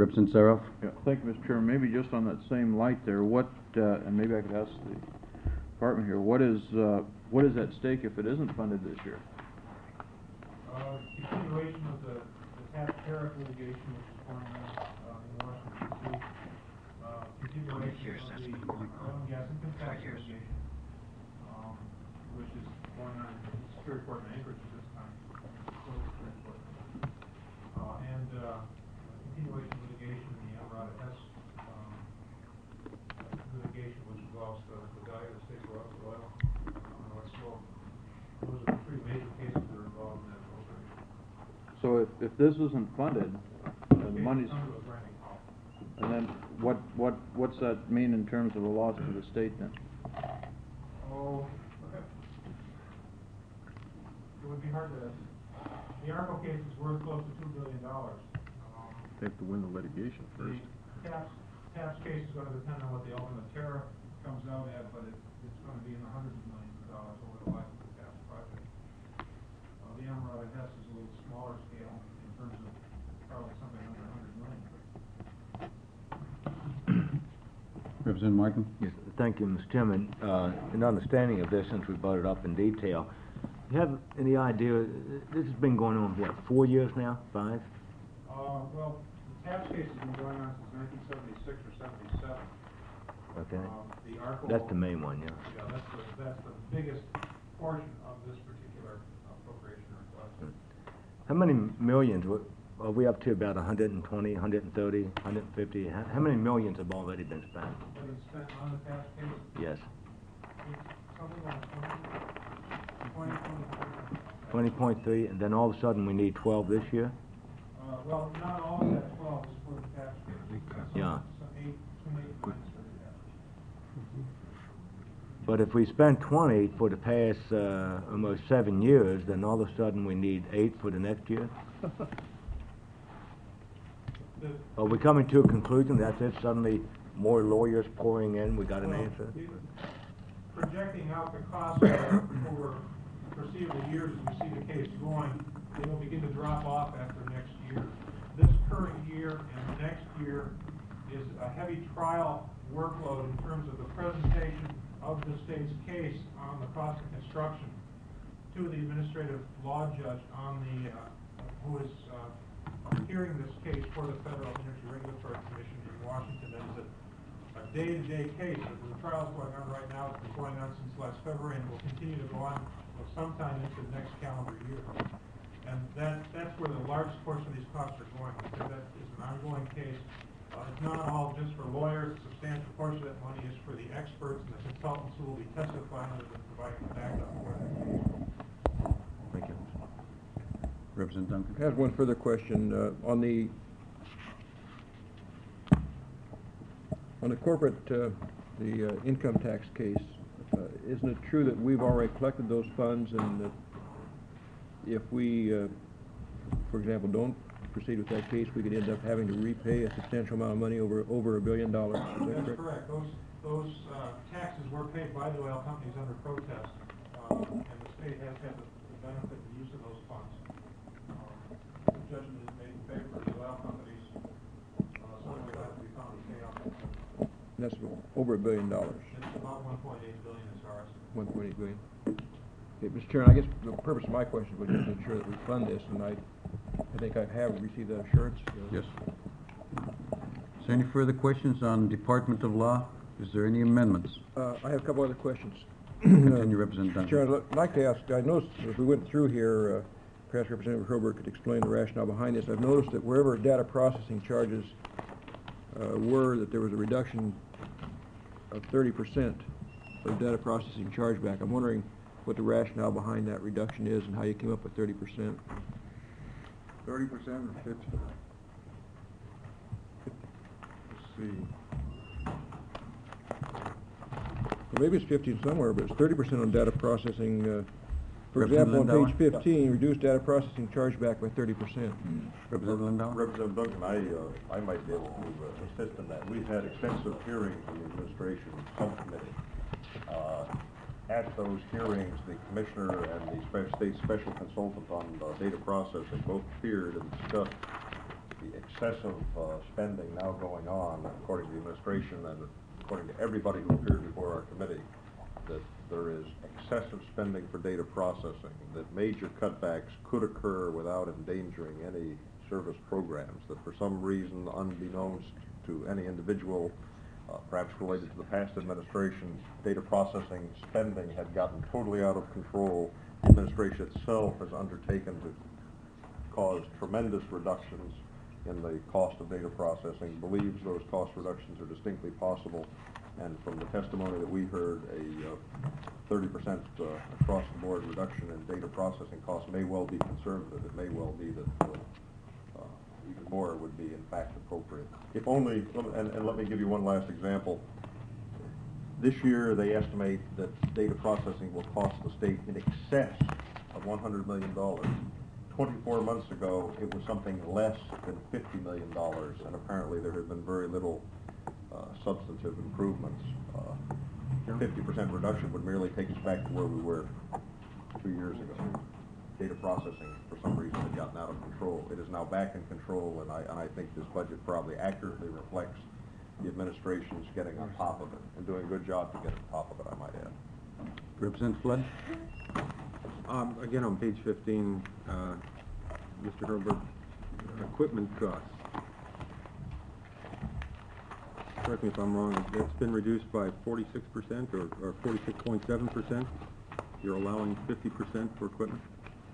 Representative Saroff? Yeah, thank you, Mr. Chairman. Maybe just on that same light there, what, and maybe I could ask the department here, what is at stake if it isn't funded this year? Continuation of the tax tariff litigation which is going on in Washington, D.C. Continuation of the oil and gas income tax litigation, which is going on in the Superior Court in Anchorage at this time, Superior Court. And continuation litigation in the Emerald Hess litigation, which involves the value of the state oil on North Slope. Those are the three major cases that are involved in that appropriation. So if this isn't funded, the money's, and then what's that mean in terms of a loss to the state then? Oh, it would be hard to. The ARCO case is worth close to $2 billion. They have to win the litigation first. The tax case is going to depend on what the ultimate tariff comes out at, but it's going to be in the hundreds of millions of dollars over the life of the tax project. The Emerald Hess is a little smaller scale in terms of probably something under 100 million. Representative Markham? Yes, thank you, Mr. Chairman. In understanding of this, since we brought it up in detail, you have any idea, this has been going on, what, 4 years now, 5? Well, the tax case has been going on since 1976 or 77. Okay. The ARCO, That's the main one, yeah. Yeah, that's the biggest portion of this particular appropriation request. How many millions, are we up to about 120, 130, 150? How many millions have already been spent? Have been spent on the tax case? Yes. Something like 20.3, and then all of a sudden we need 12 this year? Well, not all of that 12 is for the tax case. Yeah. Some 8 points for the tax. But if we spend 20 for the past almost 7 years, then all of a sudden we need 8 for the next year? Are we coming to a conclusion that's it, suddenly more lawyers pouring in, we got an answer? Projecting out the costs over foreseeable years as we see the case going, they will begin to drop off after next year. This current year and next year is a heavy trial workload in terms of the presentation of the state's case on the cost of construction to the administrative law judge on the who is hearing this case for the Federal Energy Regulatory Commission in Washington. That is a day-to-day case. The trial is going on right now. It's been going on since last February and will continue to go on sometime into the next calendar year. And that's where the largest portion of these costs are going, because that is an ongoing case. It's not all just for lawyers. A substantial portion of that money is for the experts and the consultants who will be testifying and providing backup for that case. Thank you. Representative Duncan? I have one further question. On the corporate, the income tax case, isn't it true that we've already collected those funds, and that if we, for example, don't proceed with that case, we could end up having to repay a substantial amount of money, over $1 billion? That's correct. Those taxes were paid by the oil companies under protest, and the state has had the benefit of the use of those funds. The judgment is made in favor of the oil companies, so we have to be found to pay off that money. That's over $1 billion. It's about 1.8 billion as far as 1.8 billion. Okay, Mr. Chairman, I guess the purpose of my question was just to ensure that we fund this, and I think I have received that assurance. Yes. Is there any further questions on Department of Law? Is there any amendments? I have a couple other questions. Continue, Representative Duncan. Chair, I'd like to ask, I noticed as we went through here, perhaps Representative Hurlburt could explain the rationale behind this. I've noticed that wherever data processing charges were, that there was a reduction of 30% of data processing chargeback. I'm wondering what the rationale behind that reduction is and how you came up with 30%. 30% or 50%? Let's see. Well, maybe it's 15 somewhere, but it's 30% on data processing. For Representative example, on Lindauer? page 15, reduced data processing chargeback by 30%. Representative Lindauer? Representative Duncan, I might be able to assist in that. We've had extensive hearings in the administration subcommittee. At those hearings, the commissioner and the state special consultant on data processing both appeared and discussed the excessive spending now going on, according to the administration and according to everybody who appeared before our committee, that there is excessive spending for data processing, that major cutbacks could occur without endangering any service programs, that for some reason, unbeknownst to any individual, perhaps related to the past administration, data processing spending had gotten totally out of control. The administration itself has undertaken to cause tremendous reductions in the cost of data processing, believes those cost reductions are distinctly possible, and from the testimony that we heard, a 30% across-the-board reduction in data processing costs may well be conservative. It may well be that even more would be in fact appropriate. If only, and let me give you one last example. This year they estimate that data processing will cost the state in excess of $100 million. 24 months ago it was something less than $50 million, and apparently there has been very little substantive improvements. 50% reduction would merely take us back to where we were 2 years ago. Data processing, for some reason, had gotten out of control. It is now back in control, and I think this budget probably accurately reflects the administration's getting on top of it, and doing a good job to get on top of it, I might add. Representative Flood? Again, on page 15, Mr. Herbert, equipment costs. Correct me if I'm wrong, that's been reduced by 46% or 46.7%. You're allowing 50% for equipment?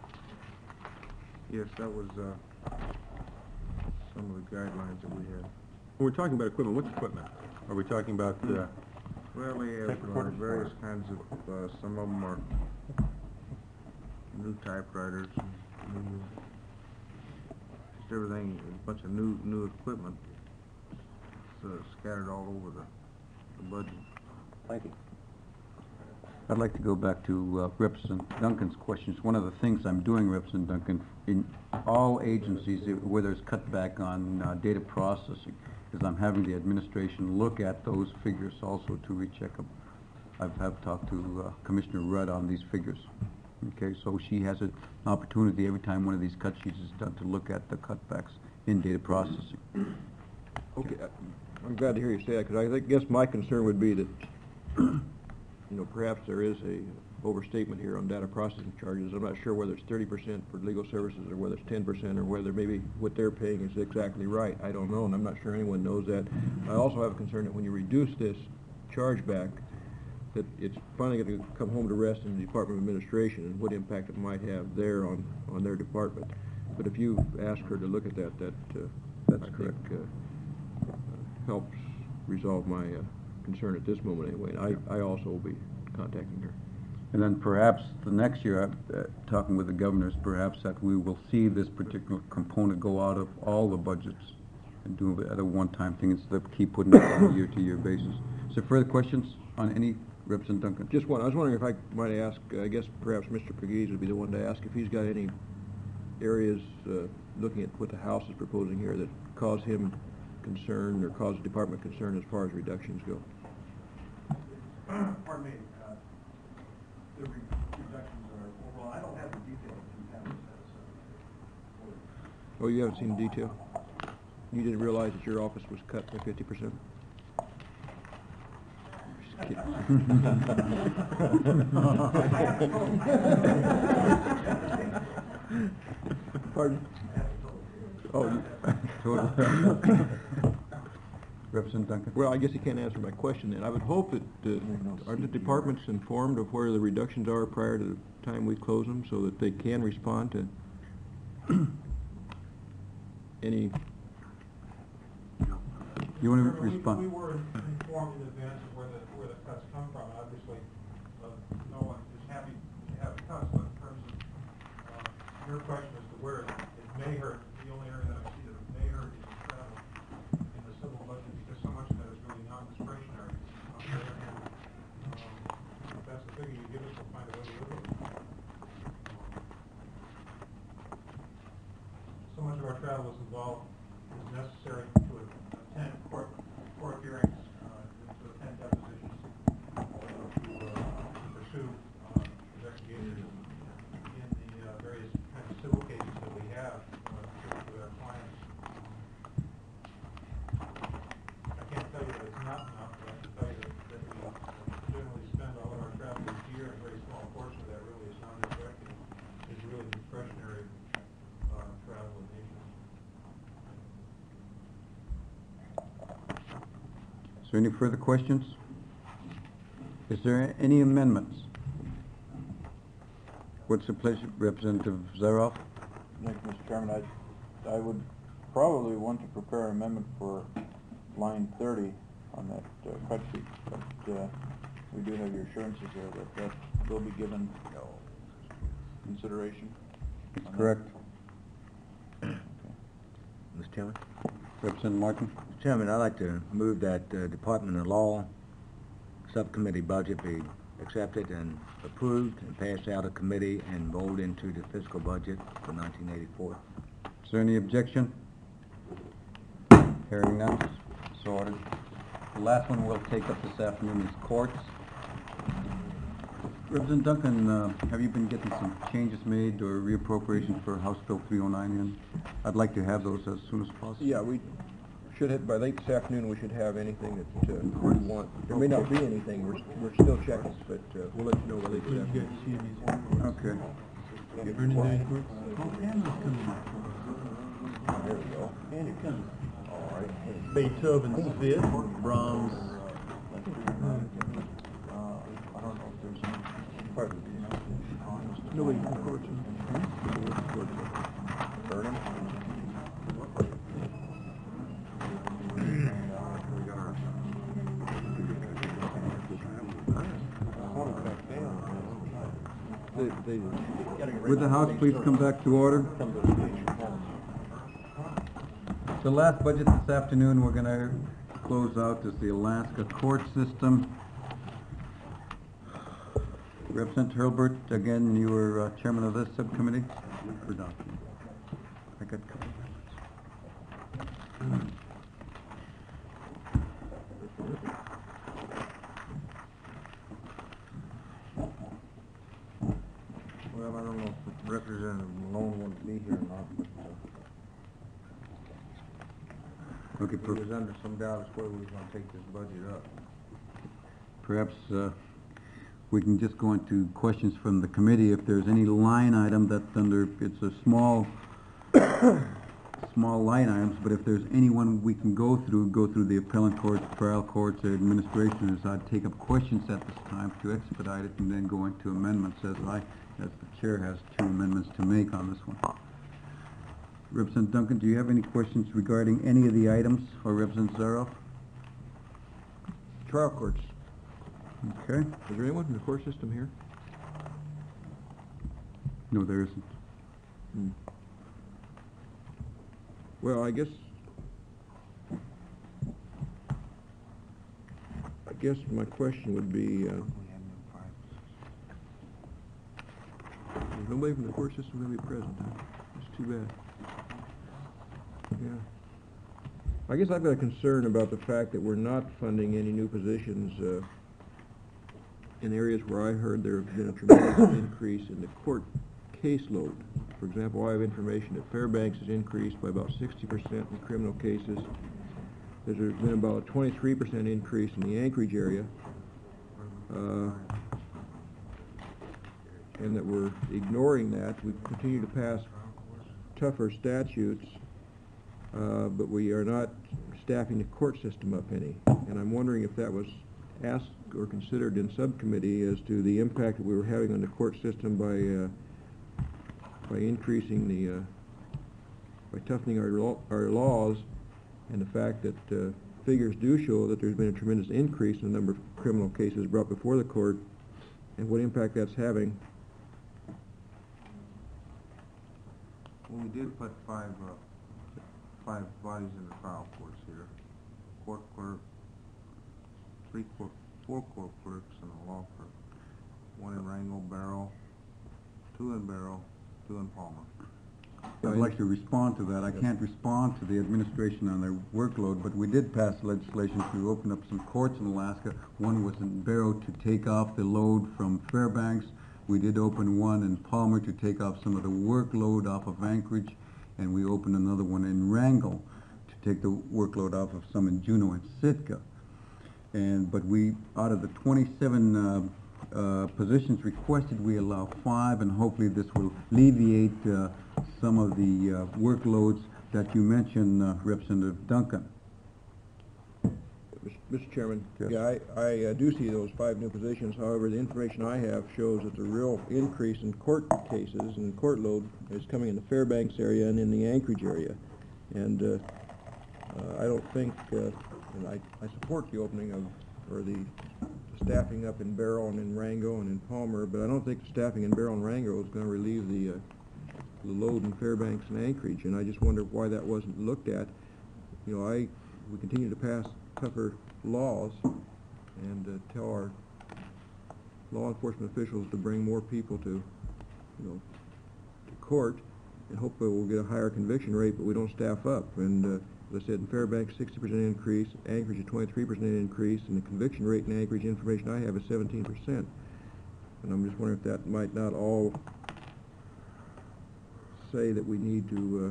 Yes, that was some of the guidelines that we had. When we're talking about equipment, what's equipment? Are we talking about, Well, we have Tape recorders. various kinds of, some of them are new typewriters, and new, just everything, a bunch of new equipment scattered all over the budget. Thank you. I'd like to go back to Representative Duncan's questions. One of the things I'm doing, Representative Duncan, in all agencies where there's cutback on data processing, is I'm having the administration look at those figures also to recheck them. I've talked to Commissioner Rudd on these figures. Okay, so she has an opportunity every time one of these cut sheets is done to look at the cutbacks in data processing. Okay, I'm glad to hear you say that, because I guess my concern would be that, perhaps there is a overstatement here on data processing charges. I'm not sure whether it's 30% for legal services or whether it's 10% or whether maybe what they're paying is exactly right. I don't know, and I'm not sure anyone knows that. I also have a concern that when you reduce this chargeback, that it's finally going to come home to rest in the Department of Administration and what impact it might have there on their department. But if you ask her to look at that, That's I correct. think helps resolve my concern at this moment anyway. And I also will be contacting her. And then perhaps the next year, talking with the governors, perhaps that we will see this particular component go out of all the budgets and do it at a one-time thing instead of keep putting it on a year-to-year basis. Is there further questions on any? Representative Duncan? Just one. I was wondering if I might ask, I guess perhaps Mr. Pegues would be the one to ask if he's got any areas, looking at what the House is proposing here, that cause him concern or cause the department concern as far as reductions go. Pardon me, the reductions are, well, I don't have the details in town. Oh, you haven't seen the detail? You didn't realize that your office was cut by 50%? Just kidding. Pardon? Oh, Representative Duncan? well, I guess he can't answer my question then. I would hope that, aren't the departments informed of where the reductions are prior to the time we close them so that they can respond to any... You want to We respond? were informed in advance of where the cuts come from. Obviously, no one is happy to have the cuts, but in terms of your question as to where it may hurt, the only area that I see that it may hurt is the travel in the civil budget, because so much of that is really non-discretionary. On the other hand, if that's the figure you give us, we'll find a way to live with it. So much of our travel is involved, is necessary to attend court hearings, to attend depositions, to pursue investigations in the various kinds of civil cases that we have with our clients. Is there any further questions? Is there any amendments? What's the pleasure, Representative Zaroff? Thank you, Mr. Chairman. I would probably want to prepare an amendment for line 30 on that cut sheet, but we do have your assurances there that will be given consideration. That's correct. Mr. Chairman? Representative Martin? Mr. Chairman, I'd like to move that Department of Law Subcommittee budget be accepted and approved and passed out of committee and rolled into the fiscal budget for 1984. Is there any objection? Hearing none, so ordered. The last one we'll take up this afternoon is courts. Representative Duncan, have you been getting some changes made or reappropriation for House Bill 309 in? I'd like to have those as soon as possible. Yeah, we should have, by late this afternoon, we should have anything that we want. There may not be anything, we're still checking, but we'll let you know by late this afternoon. Okay. There we go. And it comes. All right. Beethoven's Fifth, Brahms. I don't know if there's Nobody records them. Vernon? Would the House please come back to order? The last budget this afternoon we're going to close out is the Alaska court system. Representative Hurlburt, again, you were chairman of this subcommittee? Or not? I got a couple of minutes. Well, I don't know if Representative Malone wanted to be here or not, but Okay, he was under some doubt as to whether we was gonna take this budget up. perhaps we can just go into questions from the committee. If there's any line item that's under, it's a small line items, but if there's anyone we can go through the appellant courts, trial courts, or administrators, I'd take up questions at this time to expedite it and then go into amendments as the chair has 2 amendments to make on this one. Representative Duncan, do you have any questions regarding any of the items, or Representative Zaroff? Trial courts. Okay. Is there anyone from the court system here? No, there isn't. Well, I guess my question would be, there's nobody from the court system going to be present, huh? That's too bad. Yeah. I guess I've got a concern about the fact that we're not funding any new positions in areas where I heard there has been a tremendous increase in the court caseload. For example, I have information that Fairbanks has increased by about 60% in criminal cases. There's been about a 23% increase in the Anchorage area. And that we're ignoring that. We continue to pass tougher statutes, but we are not staffing the court system up any. And I'm wondering if that was asked or considered in subcommittee as to the impact that we were having on the court system by increasing by toughening our laws, and the fact that figures do show that there's been a tremendous increase in the number of criminal cases brought before the court, and what impact that's having. Well, we did put five bodies in the trial courts here. Court clerk, 4 court clerks and a law clerk. 1 in Wrangell, Barrow, 2 in Barrow, 2 in Palmer. I'd like to respond to that. I can't respond to the administration on their workload, but we did pass legislation to open up some courts in Alaska. One was in Barrow to take off the load from Fairbanks. We did open one in Palmer to take off some of the workload off of Anchorage, and we opened another one in Wrangell to take the workload off of some in Juneau and Sitka. But we, out of the 27 positions requested, we allow 5, and hopefully this will alleviate some of the workloads that you mentioned, Representative Duncan. Mr. Chairman, Yes. yeah, I do see those 5 new positions. However, the information I have shows that the real increase in court cases and court load is coming in the Fairbanks area and in the Anchorage area. And I don't think, and I support the opening of, or the staffing up in Barrow and in Rango and in Palmer, but I don't think staffing in Barrow and Rango is going to relieve the load in Fairbanks and Anchorage. And I just wonder why that wasn't looked at. You know, we continue to pass tougher laws and tell our law enforcement officials to bring more people to court, and hopefully we'll get a higher conviction rate, but we don't staff up. And as I said, in Fairbanks, 60% increase, Anchorage, a 23% increase, and the conviction rate in Anchorage, information I have, is 17%. And I'm just wondering if that might not all say that we need to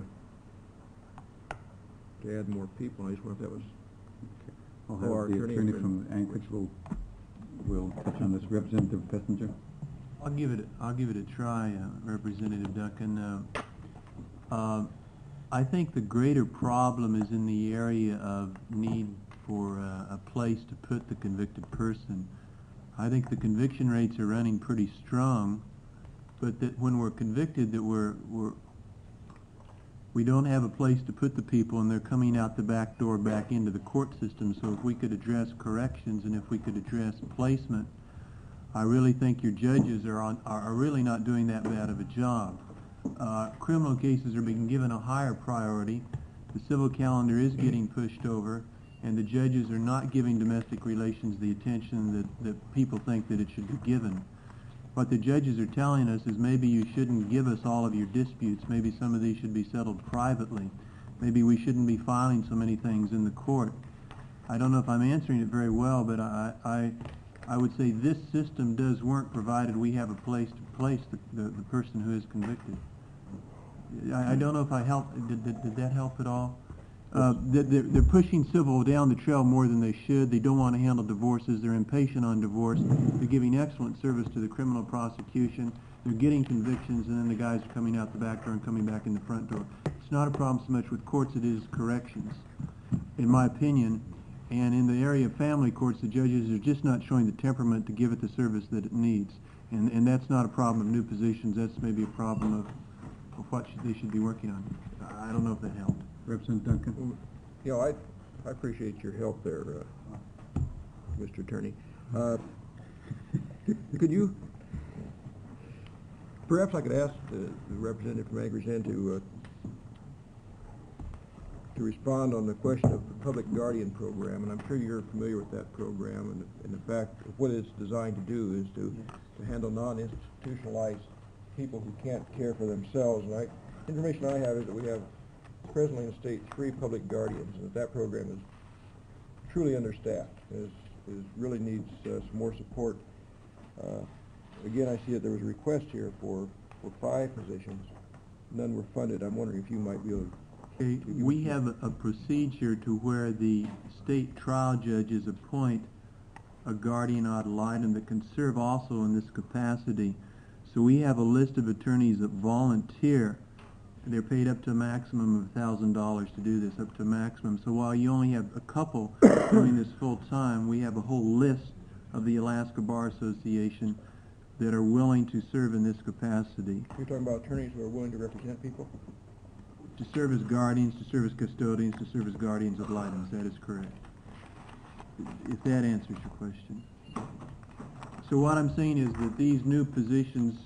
add more people. I just wonder if that was... I'll Oh, our have the attorney attorney friend. from Anchorage will touch on this. Representative Fessinger? I'll give it a try, Representative Duncan. I think the greater problem is in the area of need for a place to put the convicted person. I think the conviction rates are running pretty strong, but that when we're convicted, that we don't have a place to put the people, and they're coming out the back door back into the court system. So if we could address corrections and if we could address placement, I really think your judges are really not doing that bad of a job. Criminal cases are being given a higher priority. The civil calendar is getting pushed over, and the judges are not giving domestic relations the attention that people think that it should be given. What the judges are telling us is maybe you shouldn't give us all of your disputes. Maybe some of these should be settled privately. Maybe we shouldn't be filing so many things in the court. I don't know if I'm answering it very well, but I would say this system does work provided we have a place to place the person who is convicted. I don't know if I helped. Did that help at all? They're pushing civil down the trail more than they should. They don't want to handle divorces. They're impatient on divorce. They're giving excellent service to the criminal prosecution. They're getting convictions, and then the guys are coming out the back door and coming back in the front door. It's not a problem so much with courts, it is corrections, in my opinion. And in the area of family courts, the judges are just not showing the temperament to give it the service that it needs. And that's not a problem of new positions. That's maybe a problem of what they should be working on. I don't know if that helped. Representative Duncan? You know, I appreciate your help there, Mr. Attorney. Could you, perhaps I could ask the representative from Anchorage End to respond on the question of the Public Guardian Program, and I'm sure you're familiar with that program, and in fact, what it's designed to do is to handle non-institutionalized people who can't care for themselves. And information I have is that we have presently in the state 3 public guardians, and that program is truly understaffed, really needs some more support. Again, I see that there was a request here for 5 positions. None were funded. I'm wondering if you might be able to... We have a procedure to where the state trial judges appoint a guardian ad litem that can serve also in this capacity. So we have a list of attorneys that volunteer. They're paid up to a maximum of $1,000 to do this, up to a maximum. So while you only have a couple doing this full time, we have a whole list of the Alaska Bar Association that are willing to serve in this capacity. You're talking about attorneys who are willing to represent people? To serve as guardians, to serve as custodians, to serve as guardians ad litem. That is correct. If that answers your question. So what I'm saying is that these new positions,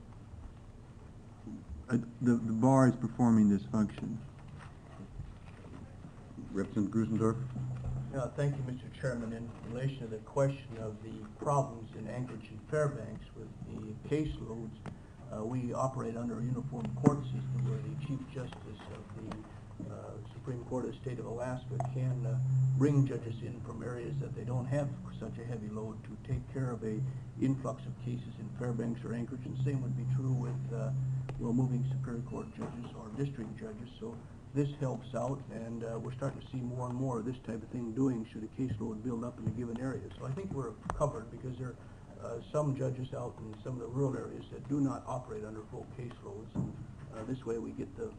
the bar is performing this function. Representative Grusendorf? Thank you, Mr. Chairman. In relation to the question of the problems in Anchorage and Fairbanks with the caseloads, we operate under a uniform court system where the Chief Justice of the Supreme Court of the State of Alaska can bring judges in from areas that they don't have such a heavy load to take care of a influx of cases in Fairbanks or Anchorage, and the same would be true with moving Superior Court judges or district judges. So this helps out, and we're starting to see more and more of this type of thing doing should a caseload build up in a given area. So I think we're covered because there are some judges out in some of the rural areas that do not operate under full caseloads. This way we get the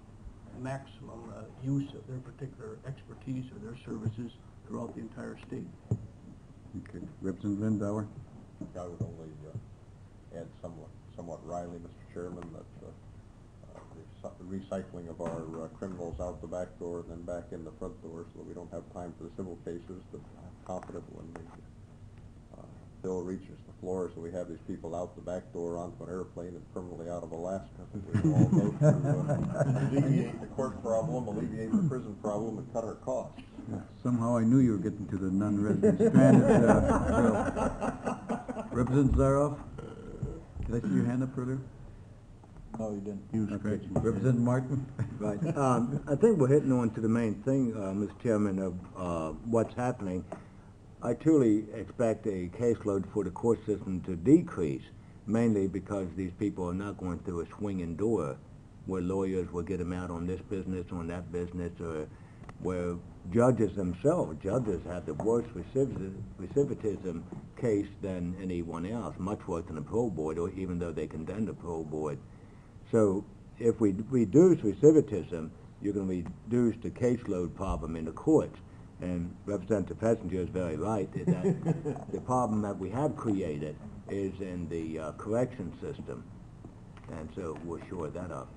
maximum use of their particular expertise or their services throughout the entire state. Okay. Representative Lindauer? I would only add somewhat wryly, Mr. Chairman, that the recycling of our criminals out the back door and then back in the front door so that we don't have time for the civil cases, that I'm confident when the bill reaches the floor, so we have these people out the back door onto an airplane and permanently out of Alaska, that we all go to alleviate the court problem, alleviate the prison problem, and cut our costs. Yeah, somehow I knew you were getting to the non-resident stranded bill. Representative Zaroff? Did I see your hand up earlier? No, you didn't. You okay. Representative Martin? Right. I think we're hitting on to the main thing, Mr. Chairman, of what's happening. I truly expect a caseload for the court system to decrease, mainly because these people are not going through a swinging door where lawyers will get them out on this business, on that business, or where judges have the worse recidivism case than anyone else, much worse than a parole board, or even though they condemn the parole board. So if we reduce recidivism, you're going to reduce the caseload problem in the courts. And Representative Pessinger is very right, is that the problem that we have created is in the correction system. And so we'll shore that up.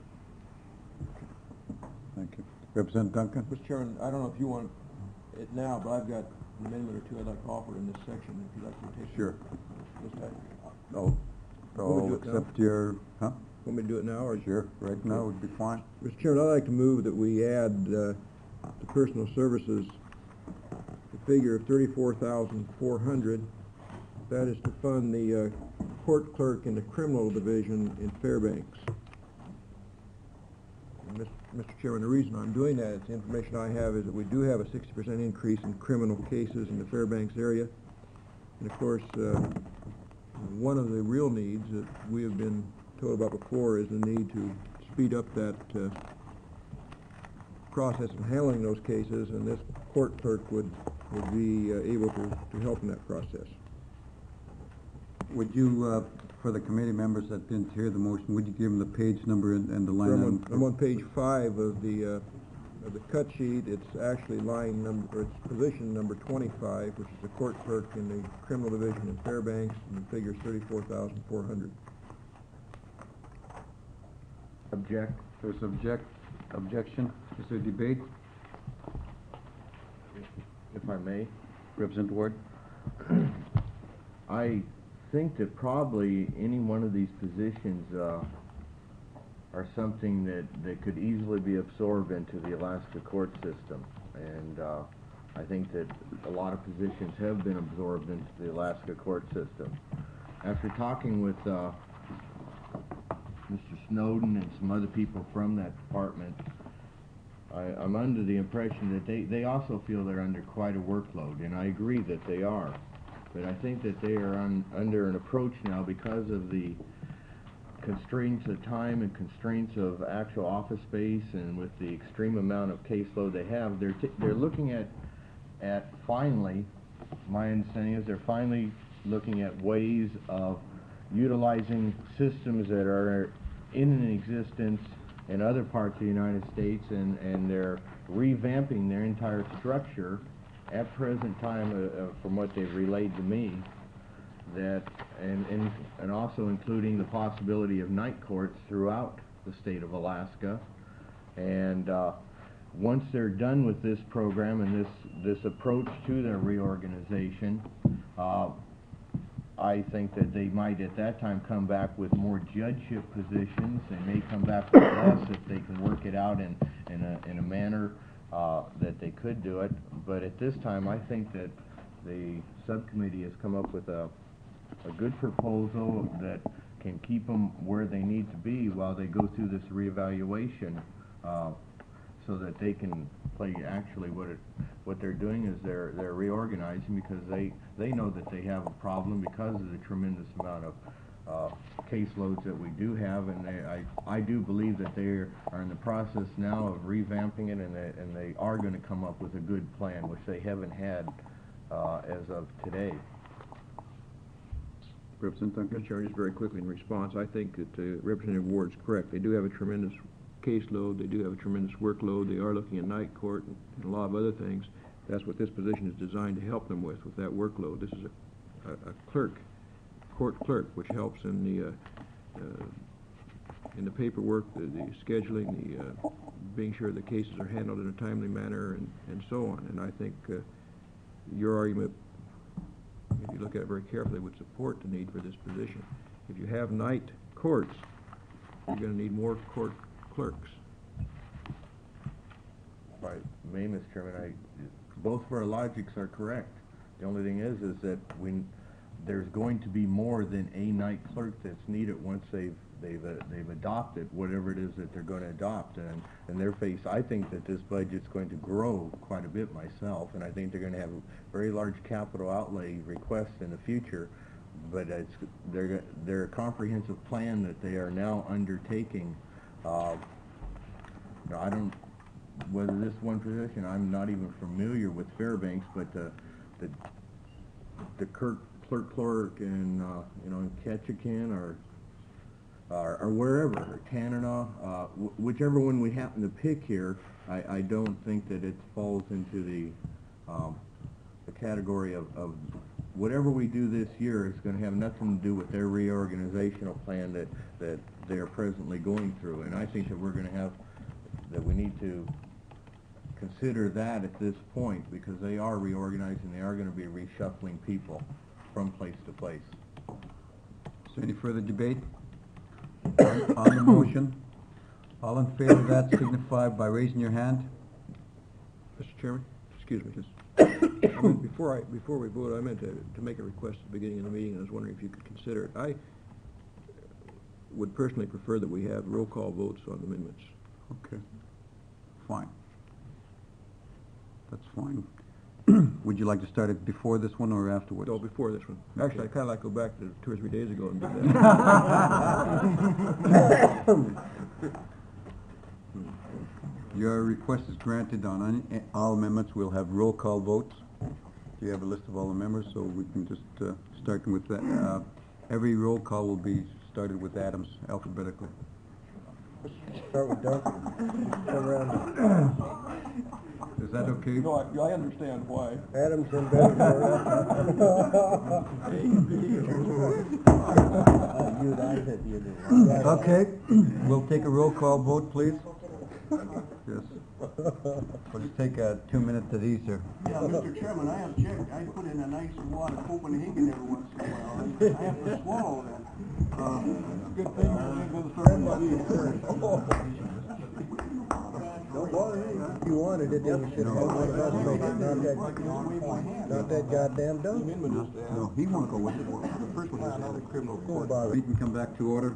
Thank you. Representative Duncan? Mr. Chairman, I don't know if you want it now, but I've got an amendment or two I'd like to offer in this section, if you'd like to take it. Sure. This time. Oh, Want me to do it now? except your, huh? Want me to do it now, or? Sure, right now would be fine. Mr. Chairman, I'd like to move that we add to personal services the figure of $34,400. That is to fund the court clerk in the criminal division in Fairbanks. And Mr. Chairman, the reason I'm doing that is the information I have is that we do have a 60% increase in criminal cases in the Fairbanks area. And of course, one of the real needs that we have been told about before is the need to speed up that process of handling those cases, and this court clerk would be able to help in that process. Would you, for the committee members that didn't hear the motion, would you give them the page number and the line item? I'm on page 5 of the cut sheet. It's actually line number, or it's position number 25, which is the court clerk in the criminal division in Fairbanks, and the figure's $34,400. Object. There's objection. Is there debate? If I may, Representative Ward? I think that probably any one of these positions are something that could easily be absorbed into the Alaska court system, and I think that a lot of positions have been absorbed into the Alaska court system. After talking with Mr. Snowden and some other people from that department, I'm under the impression that they also feel they're under quite a workload, and I agree that they are. But I think that they are under an approach now, because of the constraints of time and constraints of actual office space, and with the extreme amount of caseload they have, they're looking at finally, my understanding is they're finally looking at ways of utilizing systems that are in existence in other parts of the United States, and they're revamping their entire structure at present time, from what they've relayed to me, that and also including the possibility of night courts throughout the state of Alaska. And once they're done with this program and this approach to their reorganization, I think that they might at that time come back with more judgeship positions. They may come back with less if they can work it out in a manner that they could do it. But at this time, I think that the subcommittee has come up with a good proposal that can keep them where they need to be while they go through this reevaluation, so that they can play actually what they're doing is they're reorganizing, because they know that they have a problem because of the tremendous amount of caseloads that we do have, and I do believe that they are in the process now of revamping it, and they are going to come up with a good plan, which they haven't had as of today. Representative Duncan? Mr. Chairman, just very quickly in response, I think that Representative Ward's correct. They do have a tremendous caseload, they do have a tremendous workload, they are looking at night court and a lot of other things. That's what this position is designed to help them with that workload. This is a clerk, court clerk, which helps in the paperwork, the scheduling, the being sure the cases are handled in a timely manner, and so on. And I think your argument, if you look at it very carefully, would support the need for this position. If you have night courts, you're going to need more court clerks. If I may, Mr. Chairman, both of our logics are correct. The only thing is that there's going to be more than a night clerk that's needed once they've adopted whatever it is that they're going to adopt. And in their face, I think that this budget's going to grow quite a bit myself, and I think they're going to have a very large capital outlay request in the future. But they're a comprehensive plan that they are now undertaking. I don't, whether this one position, I'm not even familiar with Fairbanks, but the clerk in Ketchikan or wherever, or Tanana, whichever one we happen to pick here, I don't think that it falls into the category of whatever we do this year is going to have nothing to do with their reorganizational plan that they are presently going through. And I think that we need to consider that at this point, because they are reorganizing, they are going to be reshuffling people from place to place. Is there any further debate on the motion? All in favor of that signify by raising your hand. Mr. Chairman, excuse me, just before we vote, I meant to make a request at the beginning of the meeting, and I was wondering if you could consider it. I would personally prefer that we have roll call votes on amendments. Okay, fine. That's fine. Would you like to start it before this one or afterwards? No, before this one. Actually, I'd kind of like to go back to 2 or 3 days ago and do that. Your request is granted on all amendments. We'll have roll call votes. You have a list of all the members, so we can just start with that. Every roll call will be started with Adams alphabetically. Start with Duncan. Turn around. Is that okay? No, I understand why. Adams and Benjamin. Okay, we'll take a roll call vote, please. Yes. We'll just take 2 minutes of these here. Yeah, Mr. Chairman, I have checked. I put in a nice wad of Copenhagen every once in a while. I have to swallow that. Good thing you're going to start with these. Don't bother me. If you wanted it, then you should have one of us make it, not that goddamn dumb. No, he won't go with it. The first one is the criminal court. We can come back to order.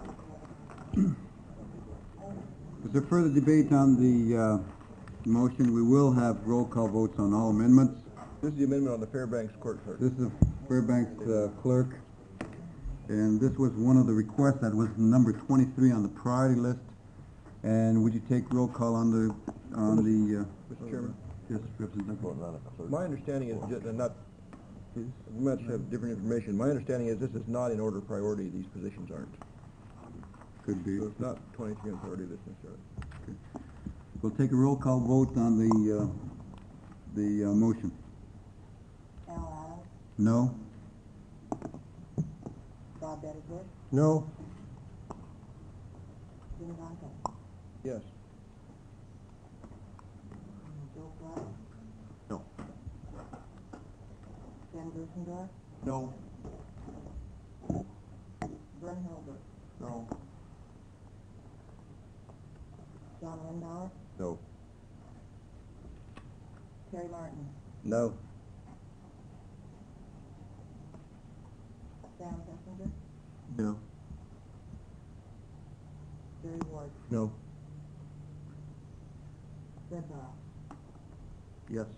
Is there further debate on the motion? We will have roll call votes on all amendments. This is the amendment on the Fairbanks court clerk. This is Fairbanks clerk, and this was one of the requests that was number 23 on the priority list. And would you take roll call on the Mr. Chairman? Yes, Representative. My understanding is, we might have different information. My understanding is this is not in order of priority. These positions aren't. Could be. So it's not 23 on priority list necessarily. Okay. We'll take a roll call vote on the motion. Al Adams, No? Bob Bettisworth, No. Jim Duncan, Yes. Joe Clark, No. Ben Grusendorf, No. Vern Hilbert, No. John Lindauer, No. Terry Martin, No. Sam Messenger, No. Jerry Ward, No. Fred Ball. Yes.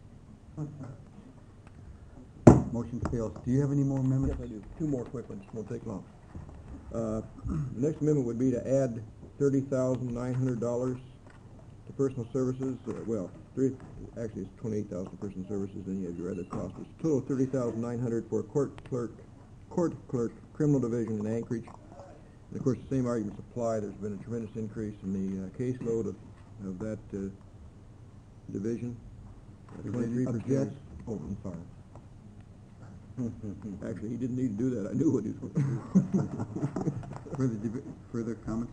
Motion fails. Do you have any more amendments? Yes, I do. 2 more quick ones. Won't take long. The next amendment would be to add $30,900 to personal services. Actually, it's $28,000 to personal services, and you have your other costs. It's a total of $30,900 for court clerk, criminal division in Anchorage. And of course, the same arguments apply. There's been a tremendous increase in the caseload of that division. 23%. Oh, I'm sorry. Actually, he didn't need to do that. I knew what he was going to do. Further comments?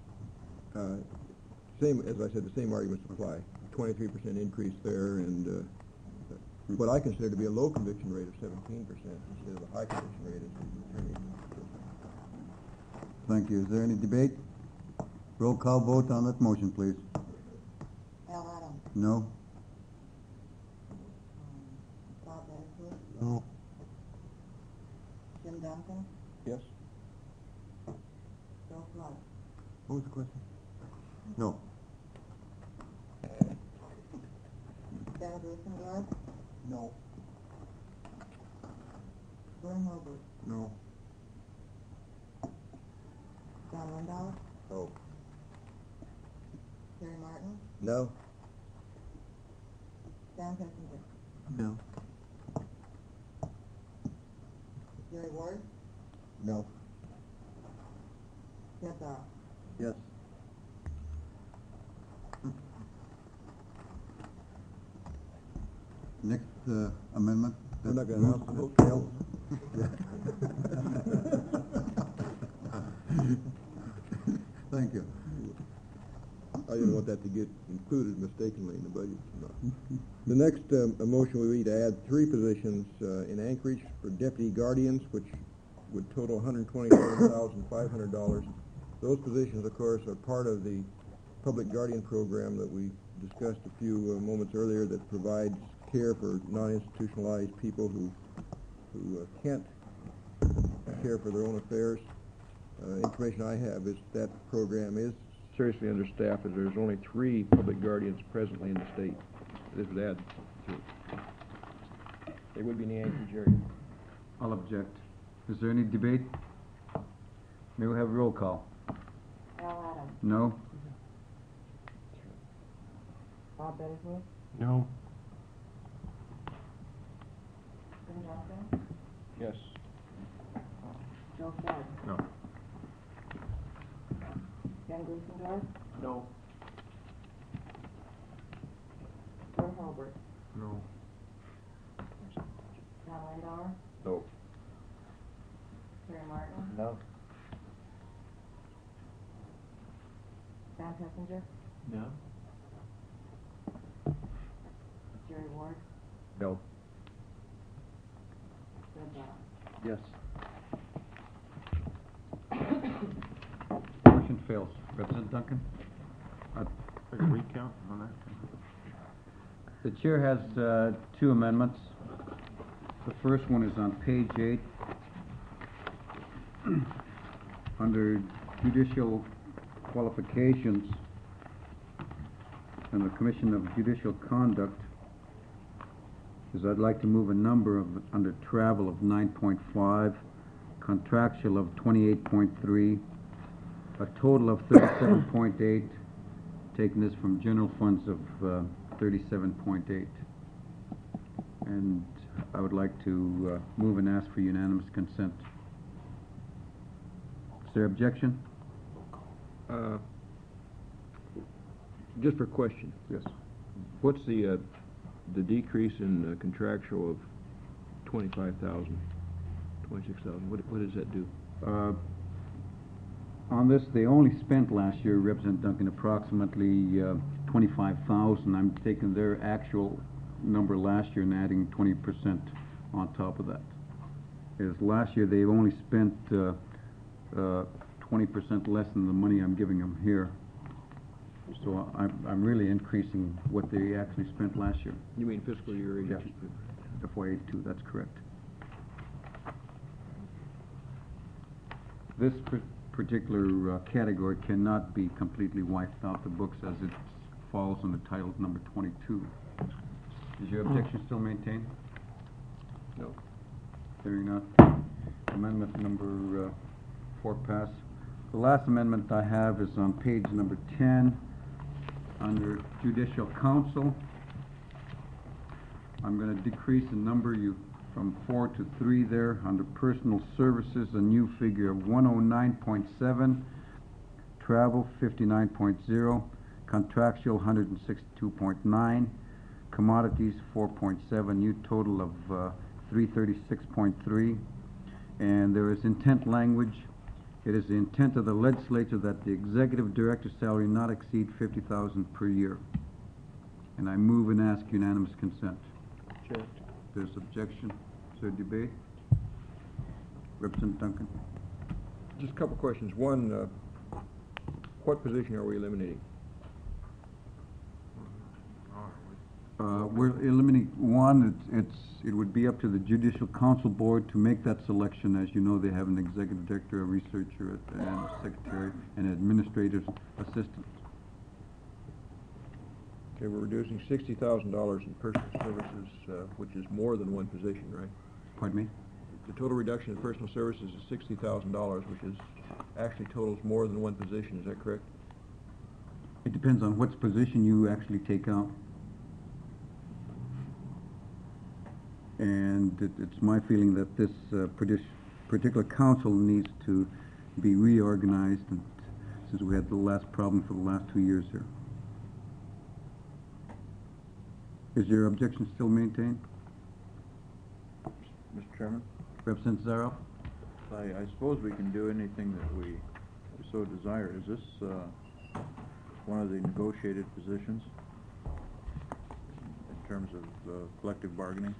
Same, as I said, the same arguments apply. 23% increase there, and what I consider to be a low conviction rate of 17% instead of a high conviction rate as the attorney. Thank you. Is there any debate? Roll call vote on that motion, please. Al Adams. No? Bob Benson. No. Jim Duncan. Yes? Joe Clark. What was the question? No. Ben Grissendorf. No. Vern Hobart. No. John Lindau. No. Terry Martin. No. Sam Kissinger. No. Jerry Ward. No. Ted Dodd. Yes. Next amendment. We're not going to announce the vote tally. Thank you. I didn't want that to get included mistakenly in the budget. No. The next motion would be to add 3 positions in Anchorage for deputy guardians, which would total $127,500. Those positions, of course, are part of the public guardian program that we discussed a few moments earlier that provides care for non-institutionalized people who can't care for their own affairs. Information I have is that program is seriously understaffed, as there's only 3 public guardians presently in the state. This would add to it. They would be in the Anchorage area. I'll object. Is there any debate? May we have a roll call? Al Adams. No? Bob Benson. No. Jim Duncan. Yes. Joe Clark. No. Ben Grissendorf. No. Vern Hobart. No. John Lindau. No. Terry Martin. No. Sam Kissinger. No. Jerry Ward. No. Ted Dodd. Yes. Motion fails. Representative Duncan? Take a recount on that. The chair has 2 amendments. The first one is on page 8. Under judicial qualifications and the Commission of Judicial Conduct, is I'd like to move a number under travel of 9.5, contractual of 28.3, a total of 37.8, taking this from general funds of 37.8. And I would like to move and ask for unanimous consent. Is there objection? Just for question. Yes. What's the decrease in contractual of 25,000, 26,000? What does that do? On this, they only spent last year, Representative Duncan, approximately 25,000. I'm taking their actual number last year and adding 20% on top of that. As last year, they only spent 20% less than the money I'm giving them here. So I'm really increasing what they actually spent last year. You mean fiscal year 82? Yes. FY82, that's correct. This particular category cannot be completely wiped out the books as it falls under title number 22. Is your objection still maintained? No. Hearing none. Amendment number 4 passed. The last amendment I have is on page number 10 under Judicial Council. I'm going to decrease the number you from 4 to 3 there. Under personal services, a new figure of 109.7, travel 59.0, contractual 162.9, commodities 4.7, new total of 336.3. And there is intent language. It is the intent of the legislature that the executive director's salary not exceed $50,000 per year. And I move and ask unanimous consent. Check. There's objection. Is there debate? Representative Duncan. Just a couple questions. One, what position are we eliminating? We're eliminating one. It would be up to the Judicial Council Board to make that selection. As you know, they have an executive director, a researcher, and a secretary, and an administrative assistant. Okay, we're reducing $60,000 in personal services, which is more than one position, right? Pardon me? The total reduction in personal services is $60,000, which is actually totals more than one position. Is that correct? It depends on which position you actually take out. And it's my feeling that this particular council needs to be reorganized, and since we had the last problem for the last 2 years here. Is your objection still maintained? Mr. Chairman, Representative Zaroff? I suppose we can do anything that we so desire. Is this one of the negotiated positions in terms of collective bargaining?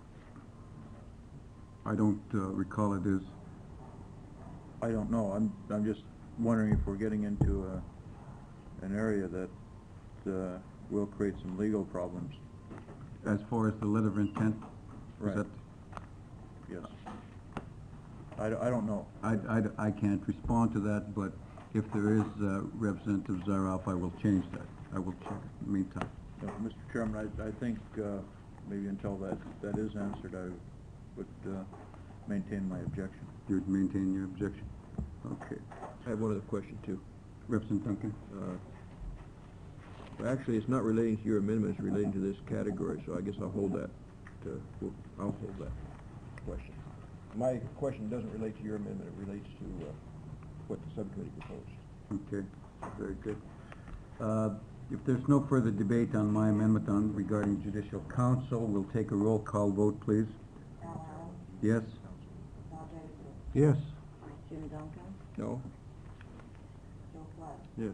I don't recall it is. I don't know. I'm just wondering if we're getting into an area that will create some legal problems. As far as the letter of intent? Right. Is that, Yes. I don't know. I can't respond to that, but if there is Representative Zaroff, I will change that. I will check in the meantime. Mr. Chairman, I think maybe until that is answered, I would maintain my objection. You would maintain your objection? Okay. I have one other question, too. Representative Duncan? Well, actually, it's not relating to your amendment, it's relating to this category, so I guess I'll hold that. I'll hold that question. My question doesn't relate to your amendment, it relates to what the subcommittee proposed. Okay, very good. If there's no further debate on my amendment regarding judicial council, we'll take a roll call vote, please. Al Allen, Yes? Al Davis, Yes. Jim Duncan, No? Joe Flood, Yes.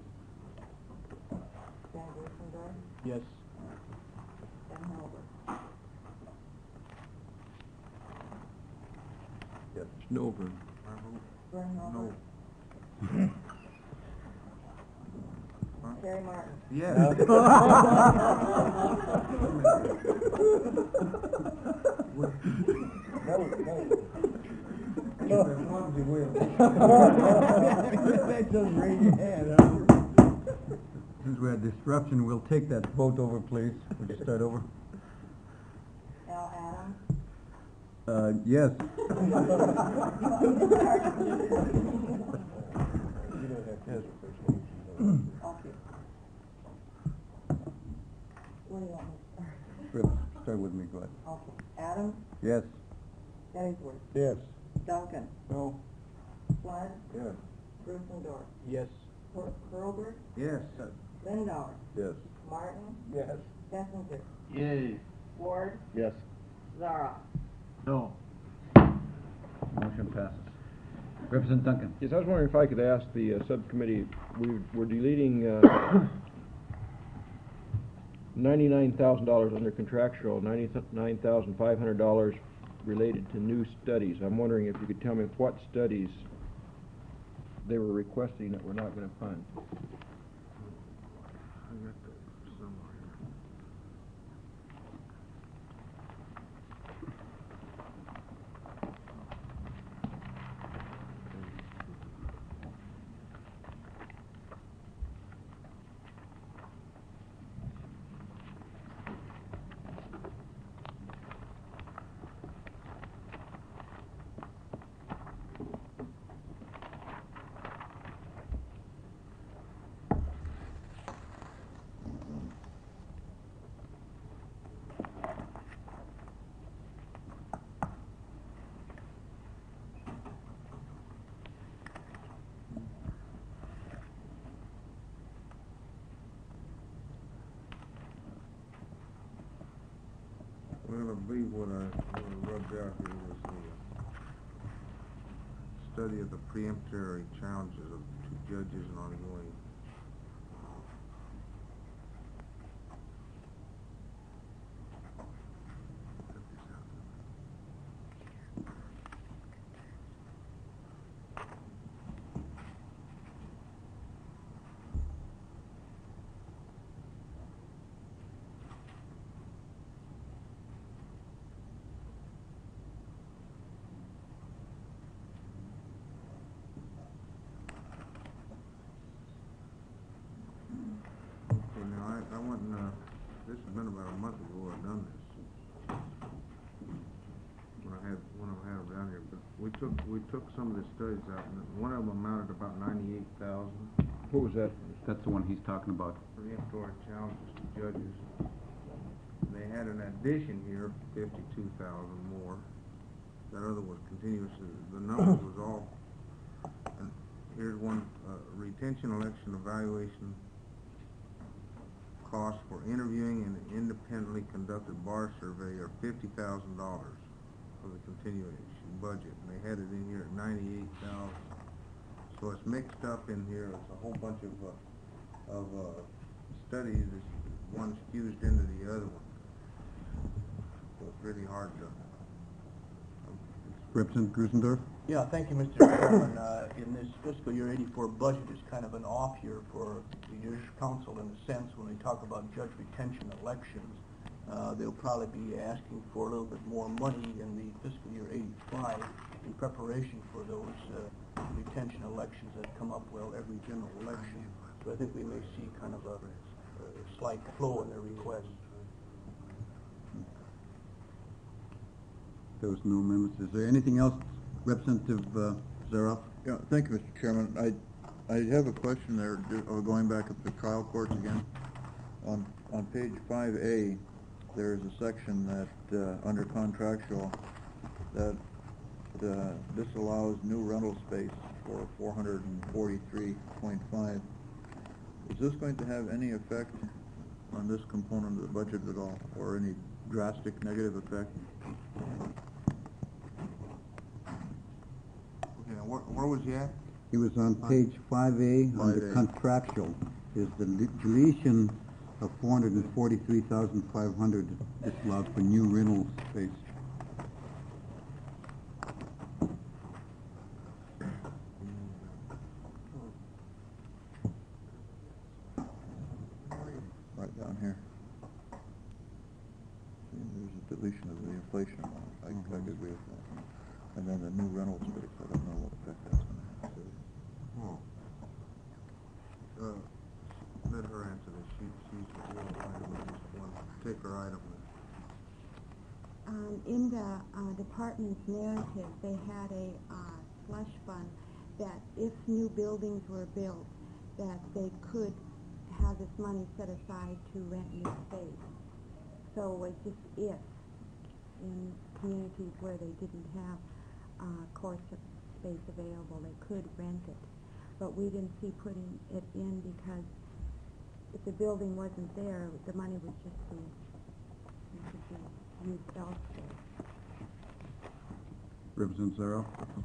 Dan Grisendorf, Yes. Ben Hilbert. Yes. No, Vern. Vern Hilbert. Terry Martin. Yes. Since we had disruption, we'll take that vote over, please. Would you start over? Al Adams. Yes. Okay. What do you want me to start? Start with me, go ahead. Okay. Adams, Yes? Gettysburg, Yes. Duncan, No? Flood, Yes. Grisendorf, Yes. Hurlbert, Yes. Lindauer, Yes. Martin, Yes. Kessinger, Yay. Ward, Yes. Zaroff. No. Motion passes. Representative Duncan? Yes, I was wondering if I could ask the subcommittee, we're deleting $99,000 under contractual, $99,500 related to new studies. I'm wondering if you could tell me what studies they were requesting that we're not going to fund. Well, I believe what I rubbed out here was the study of the preemptory challenges of two judges and ongoing. Okay, now I went and, this has been about a month ago I've done this. When I had them down here, but we took some of the studies out, and one of them amounted to about 98,000. What was that? That's the one he's talking about. Preemptory challenges to judges. And they had an addition here, 52,000 more. That other was continuous, the numbers was all, and here's one, retention election evaluation costs for interviewing an independently conducted bar survey are $50,000 for the continuation budget, and they had it in here at 98,000. So it's mixed up in here. It's a whole bunch of studies. One's fused into the other one. So it's really hard to. Representative Grusendorf? Yeah, thank you, Mr. Chairman. In this fiscal year 84 budget is kind of an off year for the Judicial Council in a sense. When we talk about judge retention elections, they'll probably be asking for a little bit more money in the fiscal year 85 in preparation for those retention elections that come up every general election. So I think we may see kind of a slight flow in their requests. There was no amendments. Is there anything else, Representative Zaroff? Yeah, thank you, Mr. Chairman. I have a question there, going back up to trial courts again. On page 5A, there's a section that, under contractual, that disallows new rental space for 443.5. Is this going to have any effect on this component of the budget at all, or any drastic negative effect? Okay, now where was he at? He was on page 5A, under 5A. contractual, is the deletion of 443,500 disallowed for new rental space. Right down here. See, there's a deletion of the inflation amount. I agree with that. And then the new rental space, I don't know what effect that's going to have. Let her answer this. She's the one item, just one particular item. In the department's narrative, they had a slush fund that if new buildings were built, that they could have this money set aside to rent new space. So it's just if, in communities where they didn't have court space available, they could rent it. But we didn't see putting it in because if the building wasn't there, the money would just be used elsewhere. Representative Zaro?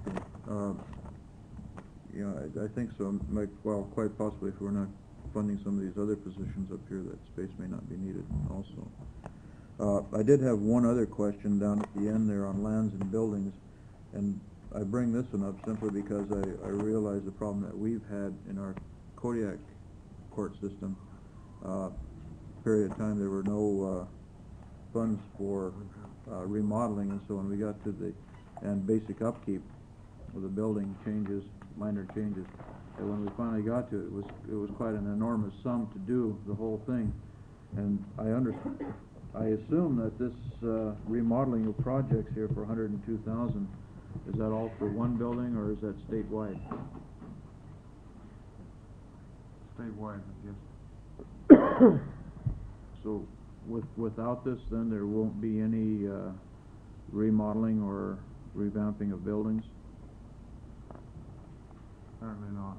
Yeah, I think so. Well, quite possibly if we're not funding some of these other positions up here, that space may not be needed also. I did have one other question down at the end there on lands and buildings, and I bring this one up simply because I realize the problem that we've had in our Kodiak court system. Period of time there were no funds for remodeling, and so when we got to and basic upkeep of the building changes, minor changes, and when we finally got to it, it was quite an enormous sum to do the whole thing. And I assume that this remodeling of projects here for $102,000, is that all for one building or is that statewide? Statewide, I guess. So without this, then there won't be any remodeling or revamping of buildings? Apparently not.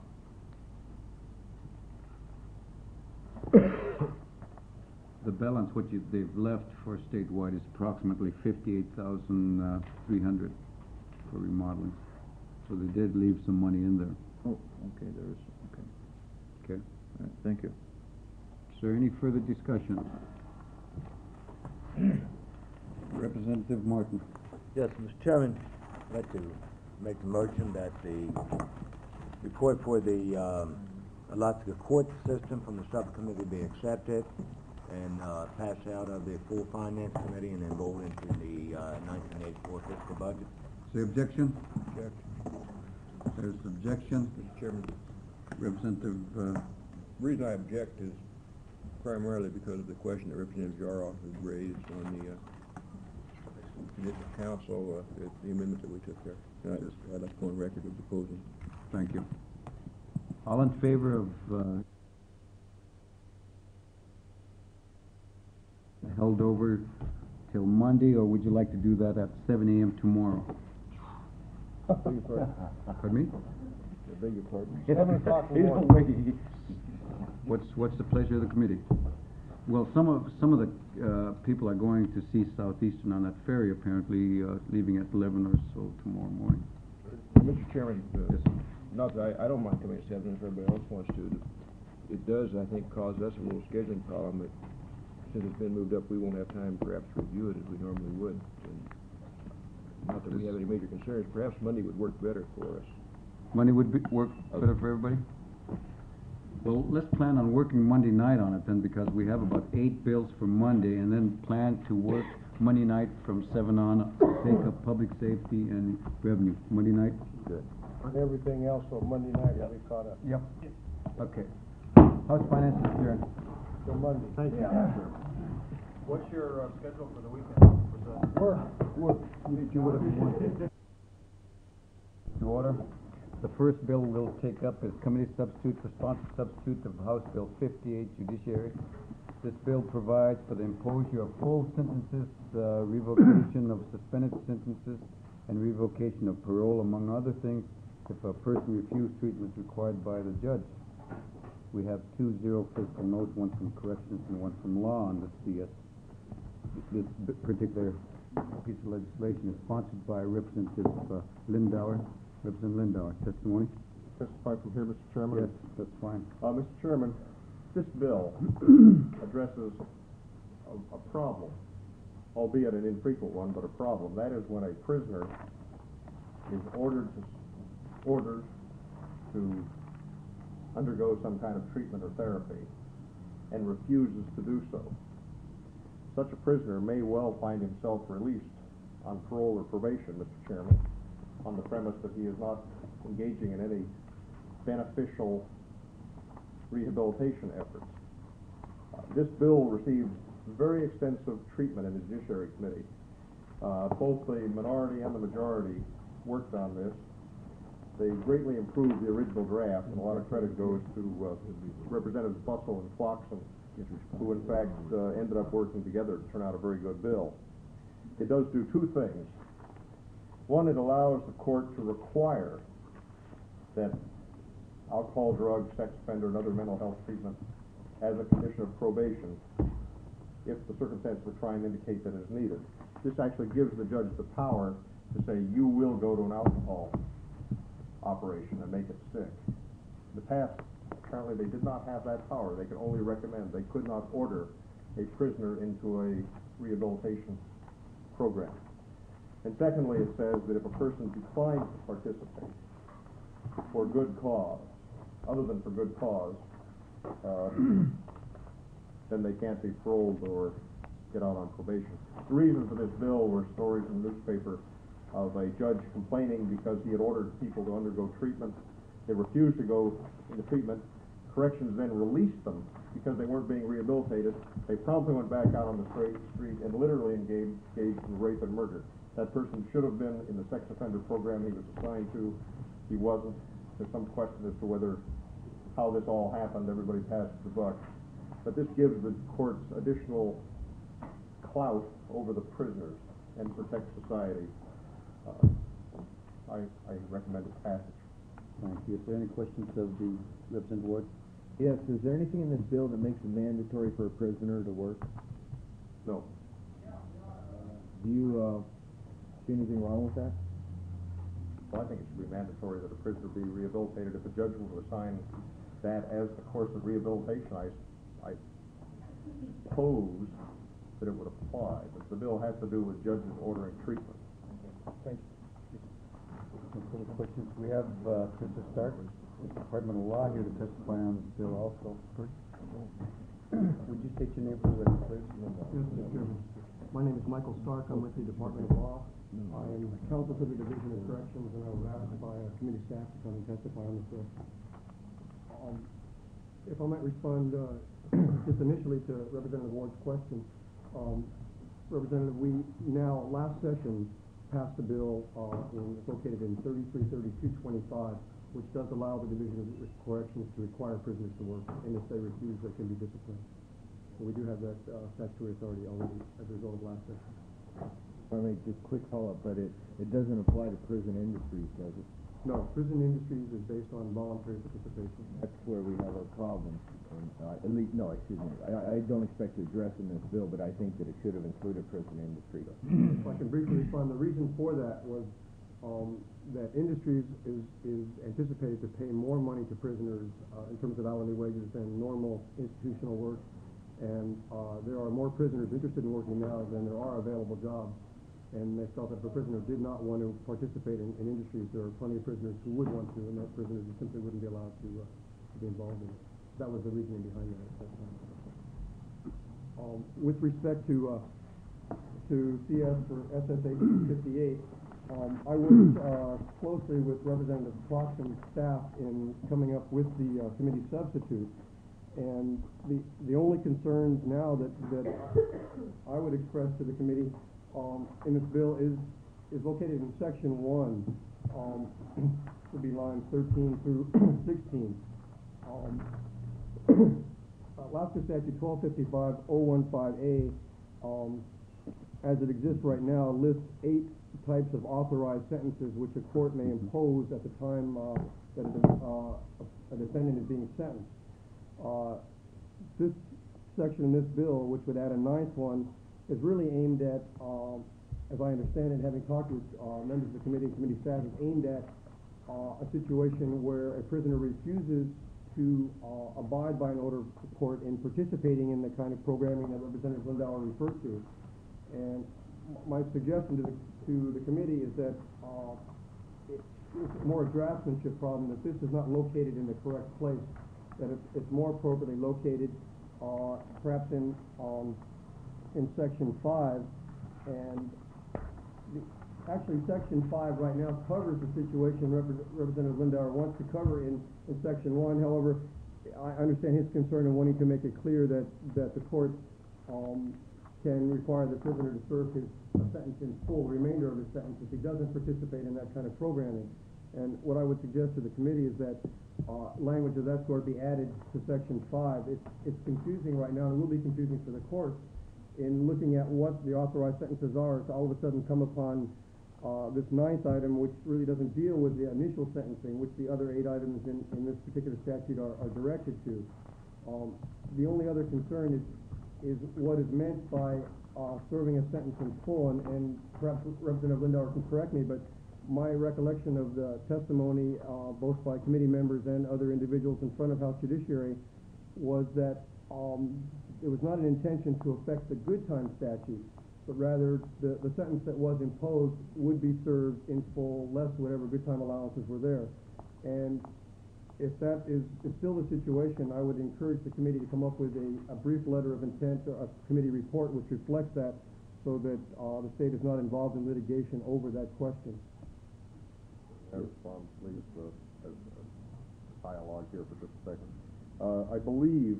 the balance, they've left for statewide is approximately 58,300 for remodeling. So they did leave some money in there. Oh, okay, there is, okay. Okay. All right, thank you. Is there any further discussion? Representative Martin. Yes, Mr. Chairman, I'd like to make the motion that the report for the Alaska court system from the subcommittee be accepted and passed out of the full finance committee and enrolled into the 1984 fiscal budget. Is there objection? There's objection. Mr. Chairman, Representative, the reason I object is primarily because of the question that Representative Jaroff has raised on the municipal council, the amendment that we took there. And I'd like to go on record of opposing. thank you. All in favor of held over till Monday, or would you like to do that at 7 a.m. tomorrow? Beg your pardon? Pardon me? I beg your pardon? 7 o'clock in the Either morning. way. What's the pleasure of the committee? Well, some of the people are going to see Southeastern on that ferry, apparently, leaving at 11 or so tomorrow morning. Mr. Chairman, Yes, sir. not that I don't mind coming at 7 if everybody else wants to. It does, I think, cause us a little scheduling problem, but since it's been moved up, we won't have time perhaps to review it as we normally would. And not that we have any major concerns, perhaps Monday would work better for us. Monday would work better for everybody? Well, let's plan on working Monday night on it then, because we have about 8 bills for Monday, and then plan to work Monday night from 7 on, take up public safety and revenue. Monday night? Good. Everything else on Monday night will be caught up. Yep. Okay. House Finance adjourned. Till Monday. Thank you. What's your schedule for the weekend? Work. You would have wanted. To order. The first bill we'll take up is committee substitute for sponsor substitute of House Bill 58, Judiciary. This bill provides for the imposure of full sentences, revocation of suspended sentences, and revocation of parole, among other things, if a person refused treatment required by the judge. We have 2 zero fiscal notes, one from corrections and one from law on this DS. This particular piece of legislation is sponsored by Representative Lindauer. Representative Lindauer, testimony? Testify from here, Mr. Chairman? Yes, that's fine. Mr. Chairman, this bill addresses a problem, albeit an infrequent one, but a problem. That is when a prisoner is ordered to undergo some kind of treatment or therapy and refuses to do so. Such a prisoner may well find himself released on parole or probation, Mr. Chairman, on the premise that he is not engaging in any beneficial rehabilitation efforts. This bill received very extensive treatment in the Judiciary Committee. Both the minority and the majority worked on this. They greatly improved the original draft, and a lot of credit goes to Representatives Bussell and Floxen, who in fact ended up working together to turn out a very good bill. It does do 2 things. One, it allows the court to require that alcohol, drugs, sex offender, and other mental health treatment as a condition of probation if the circumstances of the crime indicate that it is needed. This actually gives the judge the power to say, you will go to an alcohol operation and make it stick. In the past, apparently they did not have that power. They could only recommend. They could not order a prisoner into a rehabilitation program. And secondly, it says that if a person declines to participate for good cause, other than for good cause, then they can't be paroled or get out on probation. The reason for this bill were stories in the newspaper of a judge complaining because he had ordered people to undergo treatment. They refused to go into treatment. Corrections then released them because they weren't being rehabilitated. They promptly went back out on the street and literally engaged in rape and murder. That person should have been in the sex offender program he was assigned to. He wasn't. There's some question as to how this all happened. Everybody passes the buck. But this gives the courts additional clout over the prisoners and protects society. I recommend its passage. Thank you. Is there any questions of the Representative Ward? Yes, is there anything in this bill that makes it mandatory for a prisoner to work? No. Do you, see anything wrong with that? Well, I think it should be mandatory that a prisoner be rehabilitated. If a judge were to assign that as the course of rehabilitation, I suppose that it would apply, but the bill has to do with judges ordering treatment. Thank you. Any further questions? We have, to start, Department of Law here to testify on this bill also. Would you state your name for the record, please? Yes, Mr. Chairman. My name is Michael Stark. I'm with the Department of Law. I am counsel to the Division of Corrections, and I was asked by committee staff to come and testify on this bill. If I might respond just initially to Representative Ward's question. Representative, we now, last session, passed a bill it's located in 333225, which does allow the Division of Corrections to require prisoners to work, and if they refuse, they can be disciplined. So we do have that statutory authority already as a result of last session. I mean, just quick follow-up, but it doesn't apply to prison industries, does it? No, prison industries is based on voluntary participation. That's where we have our problem. At least, no, excuse me. I don't expect to address in this bill, but I think that it should have included prison industry. If I can briefly respond, the reason for that was that industries is anticipated to pay more money to prisoners in terms of hourly wages than normal institutional work, and there are more prisoners interested in working now than there are available jobs. And they felt that if a prisoner did not want to participate in industries, there are plenty of prisoners who would want to, and that prisoners simply wouldn't be allowed to be involved in it. That was the reasoning behind that at that time. With respect to CS for SSA 58, I worked closely with Representative Clarkson's staff in coming up with the committee substitute. And the only concerns now that I would express to the committee in this bill is located in section 1, would be lines 13 through 16. Alaska Statute 1255-015A, as it exists right now, lists 8 types of authorized sentences which a court may impose at the time that a defendant is being sentenced. This section in this bill, which would add a 9th one, is really aimed at, as I understand it, having talked with members of the committee and committee staff, is aimed at a situation where a prisoner refuses to abide by an order of court in participating in the kind of programming that Representative Lindauer referred to. And my suggestion to the committee is that it's more a draftsmanship problem, that this is not located in the correct place, that it's more appropriately located perhaps in section 5, and actually section 5 right now covers the situation Representative Lindauer wants to cover in section 1. However, I understand his concern in wanting to make it clear that the court can require the prisoner to serve his sentence in full, the remainder of his sentence, if he doesn't participate in that kind of programming. And what I would suggest to the committee is that language of that sort be added to section 5. It's confusing right now, and it will be confusing for the court in looking at what the authorized sentences are, to all of a sudden come upon this 9th item, which really doesn't deal with the initial sentencing, which the other 8 items in this particular statute are directed to. The only other concern is what is meant by serving a sentence in full, and perhaps Representative Lindauer can correct me, but my recollection of the testimony, both by committee members and other individuals in front of House Judiciary, was that it was not an intention to affect the good time statute, but rather the sentence that was imposed would be served in full, less whatever good time allowances were there. And if that is still the situation, I would encourage the committee to come up with a brief letter of intent, a committee report which reflects that, so that the state is not involved in litigation over that question. I respond, please, as dialogue here for just a second. I believe,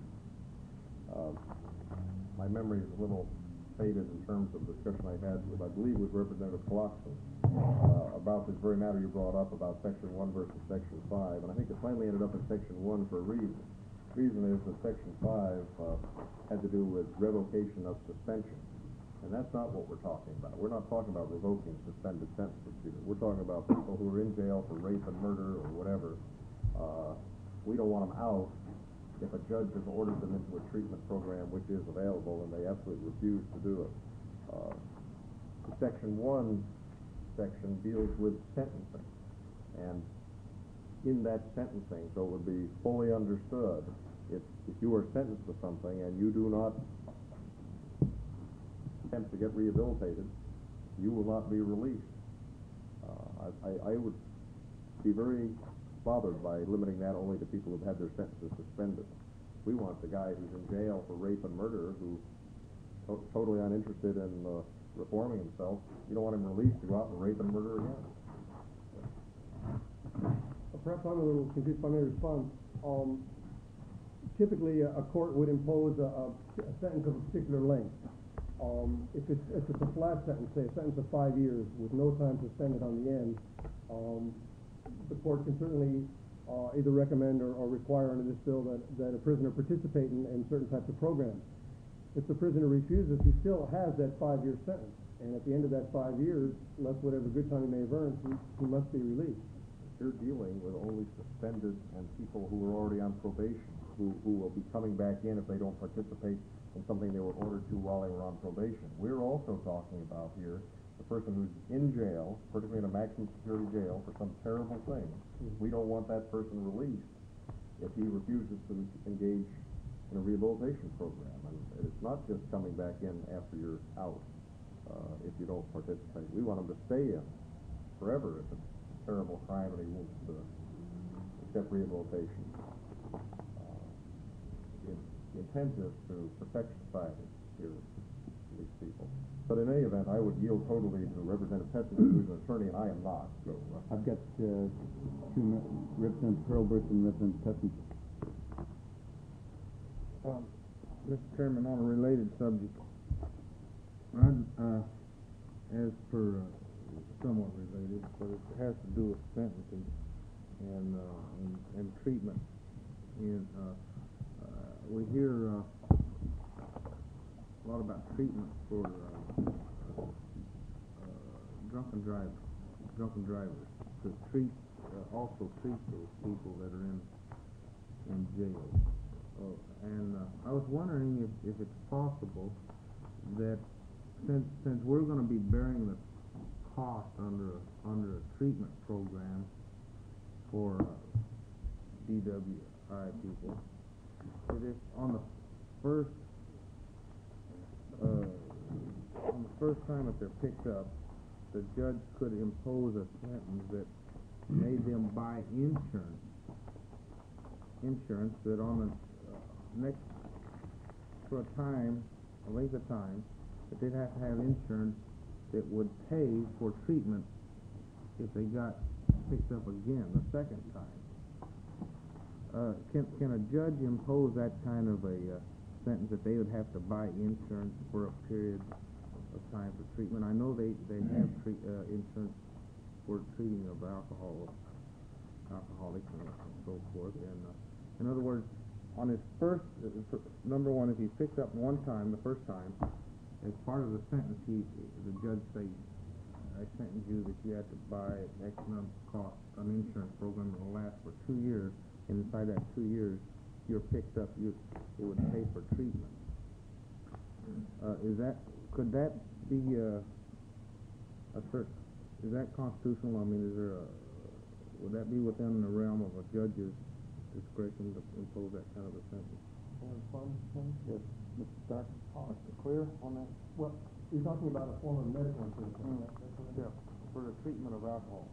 my memory is a little faded in terms of the discussion I had with, I believe, with Representative Clarkson about this very matter you brought up about section 1 versus section 5, and I think it finally ended up in section 1 for a reason. The reason is that section 5 had to do with revocation of suspension, and that's not what we're talking about. We're not talking about revoking suspended sentences here. We're talking about people who are in jail for rape and murder or whatever. We don't want them out if a judge has ordered them into a treatment program which is available and they absolutely refuse to do it. The Section 1 section deals with sentencing, and in that sentencing, so it would be fully understood, if you are sentenced to something and you do not attempt to get rehabilitated, you will not be released. I would be very bothered by limiting that only to people who've had their sentences suspended. We want the guy who's in jail for rape and murder, who's totally uninterested in reforming himself. You don't want him released to go out and rape and murder again. Perhaps I'm a little confused, if I may respond. Typically, a court would impose a sentence of a particular length. If it's a flat sentence, say a sentence of 5 years with no time suspended on the end, the court can certainly either recommend or require under this bill that a prisoner participate in certain types of programs. If the prisoner refuses, he still has that 5-year sentence, and at the end of that 5 years, less whatever good time he may have earned, he must be released. You're dealing with only suspended and people who are already on probation, who will be coming back in if they don't participate in something they were ordered to while they were on probation. We're also talking about here the person who's in jail, particularly in a maximum security jail, for some terrible thing. We don't want that person released if he refuses to engage in a rehabilitation program. And it's not just coming back in after you're out if you don't participate. We want him to stay in forever if it's a terrible crime and he wants to accept rehabilitation. The intent is to protect society here for these people. But in any event, I would yield totally to Representative Pessin, who's an attorney, and I am not. So I've got two, Representative Hurlburt and Representative Pessin. Mr. Chairman, on a related subject, as per somewhat related, but it has to do with sentencing and treatment. We hear a lot about treatment for drunken drivers to also treat those people that are in jail. I was wondering if it's possible that since we're going to be bearing the cost under a treatment program for DWI people, that if on the first time that they're picked up, the judge could impose a sentence that made them buy insurance that on the next for a length of time, that they'd have to have insurance that would pay for treatment if they got picked up again the second time. Can a judge impose that kind of a sentence that they would have to buy insurance for a period of time for treatment? I know they have insurance for treating of alcoholics and so forth. And in other words, on his first, number one, if he's picked up one time, the first time, as part of the sentence, the judge says, I sentence you that you have to buy X number cost an insurance program that will last for 2 years, and inside that 2 years, you're picked up, it would pay for treatment. Could that be is that constitutional? I mean, would that be within the realm of a judge's discretion to impose that kind of a sentence? Yes, Mr. Stark. Clear on that? Well, you're talking about a form of medical insurance. Yeah, for the treatment of alcohol.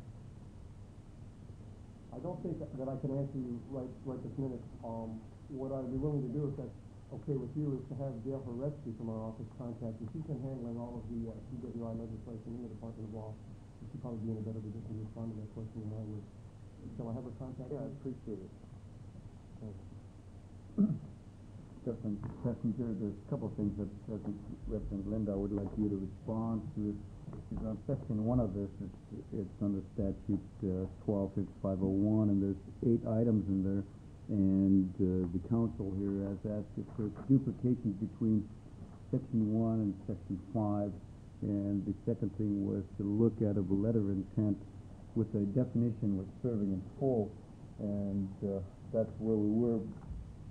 I don't think that I can answer you right this minute. What I'd be willing to do, if that's okay with you, is to have Gail Horetsky from our office contact you. She's been handling all of the DWI legislation in the Department of Law. She'd probably be in a better position to respond to that question than I would. Shall I have her contact? Yeah, I appreciate it. Thanks. Representative Passenger, there's a couple of things that Representative Linda would like you to respond to. On section 1 of this, it's under statute 125501, and there's 8 items in there, and the council here has asked if there's duplications between section 1 and section 5, and the second thing was to look at a letter of intent with a definition with serving in full, and that's where we were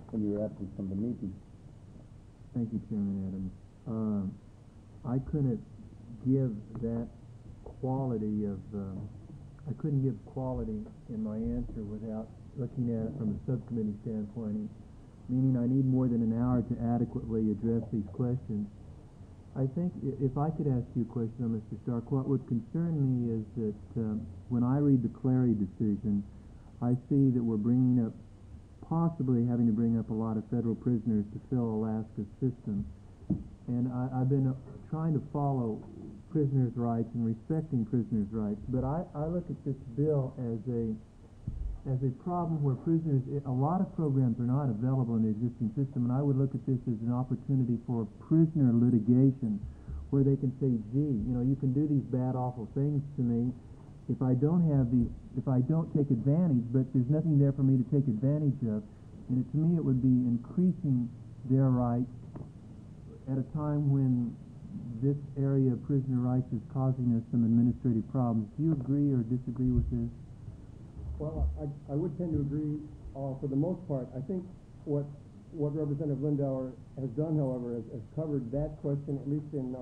in your absence from the meeting. Thank you, Chairman Adams. I couldn't give that quality of, I couldn't give quality in my answer without looking at it from a subcommittee standpoint, meaning I need more than an hour to adequately address these questions. I think if I could ask you a question, Mr. Stark, what would concern me is that when I read the Clary decision, I see that we're bringing up, possibly having to bring up a lot of federal prisoners to fill Alaska's system. And I've been trying to follow prisoners' rights and respecting prisoners' rights, but I look at this bill as a problem where prisoners, a lot of programs are not available in the existing system, and I would look at this as an opportunity for prisoner litigation, where they can say, gee, you know, you can do these bad, awful things to me if I don't have these, if I don't take advantage, but there's nothing there for me to take advantage of. And to me, it would be increasing their rights at a time when this area of prisoner rights is causing us some administrative problems. Do you agree or disagree with this? Well, I would tend to agree for the most part. I think what Representative Lindauer has done, however, has covered that question, at least in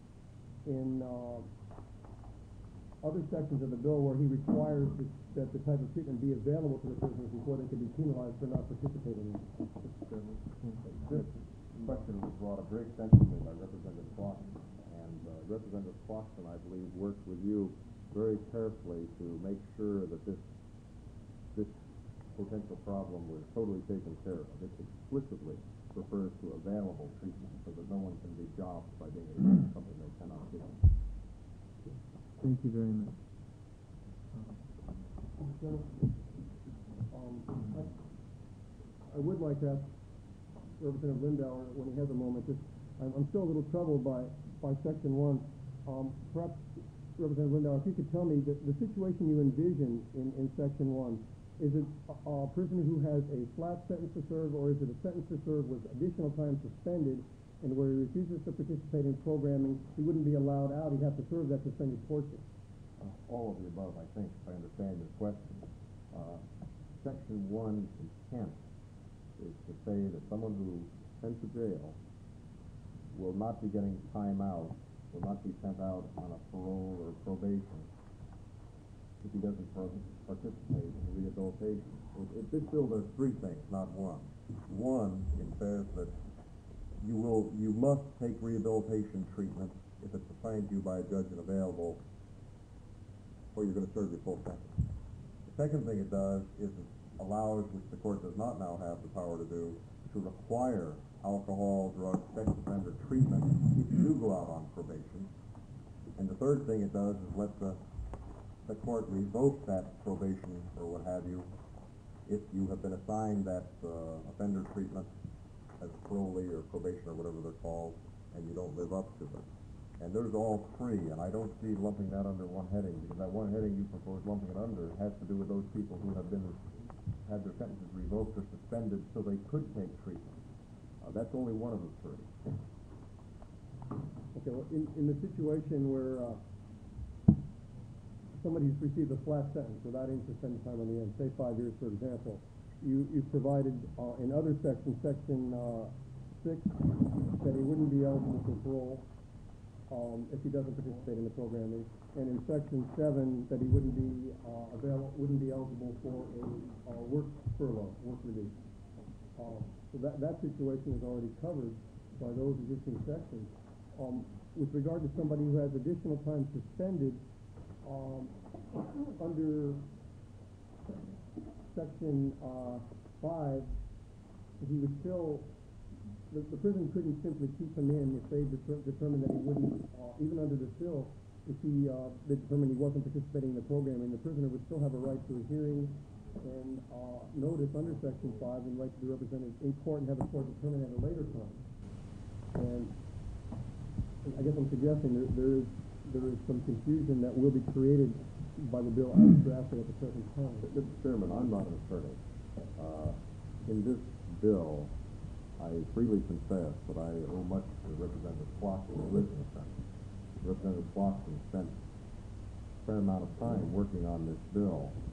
other sections of the bill where he requires that the type of treatment be available to the prisoners before they can be penalized for not participating in it. This question was brought up very extensively by Representative Clausen, and Representative Clausen, I believe, worked with you very carefully to make sure that this potential problem was totally taken care of. It explicitly refers to available treatment so that no one can be jobbed by being able to do something they cannot do. Thank you very much. I would like to ask Representative Lindauer, when he has a moment, I'm still a little troubled by Section 1. Perhaps, Representative Lindauer, if you could tell me the situation you envision in Section 1, is it a prisoner who has a flat sentence to serve, or is it a sentence to serve with additional time suspended, and where he refuses to participate in programming, he wouldn't be allowed out, he'd have to serve that suspended portion? All of the above, I think, if I understand your question. Section 1's intent is to say that someone who is sent to jail will not be getting time out, will not be sent out on a parole or probation if he doesn't participate in rehabilitation. This bill does three things, not one. One, it says that you must take rehabilitation treatment if it's assigned to you by a judge and available, or you're going to serve your full sentence. The second thing it does is it allows, which the court does not now have the power to do, to require alcohol, drug, sex offender treatment if you do go out on probation. And the third thing it does is let the court revoke that probation or what have you if you have been assigned that offender treatment as a parolee or probation or whatever they're called, and you don't live up to it. And there's all three, and I don't see lumping that under one heading, because that one heading you propose lumping it under has to do with those people who have had their sentences revoked or suspended so they could take treatment. That's only one of the three. Okay, well, in the situation where somebody's received a flat sentence without any suspended time on the end, say 5 years, for example, you provided in other sections, Section 6, that he wouldn't be eligible for parole if he doesn't participate in the programming, and in Section 7 that he wouldn't be eligible for a work furlough, work release. So that situation is already covered by those existing sections. With regard to somebody who has additional time suspended, under Section 5, he would still, the prison couldn't simply keep him in if they determined that he wouldn't, even under this bill, if they determined he wasn't participating in the programming, the prisoner would still have a right to a hearing and notice under Section 5 and right to be represented in court and have the court determine at a later time. And I guess I'm suggesting there is some confusion that will be created by the bill as drafted at the present time. Mr. Chairman, I'm not an attorney. In this bill, I freely confess that I owe much to Representative Clausen, who lives in the Senate. Representative Clausen spent a fair amount of time working on this bill,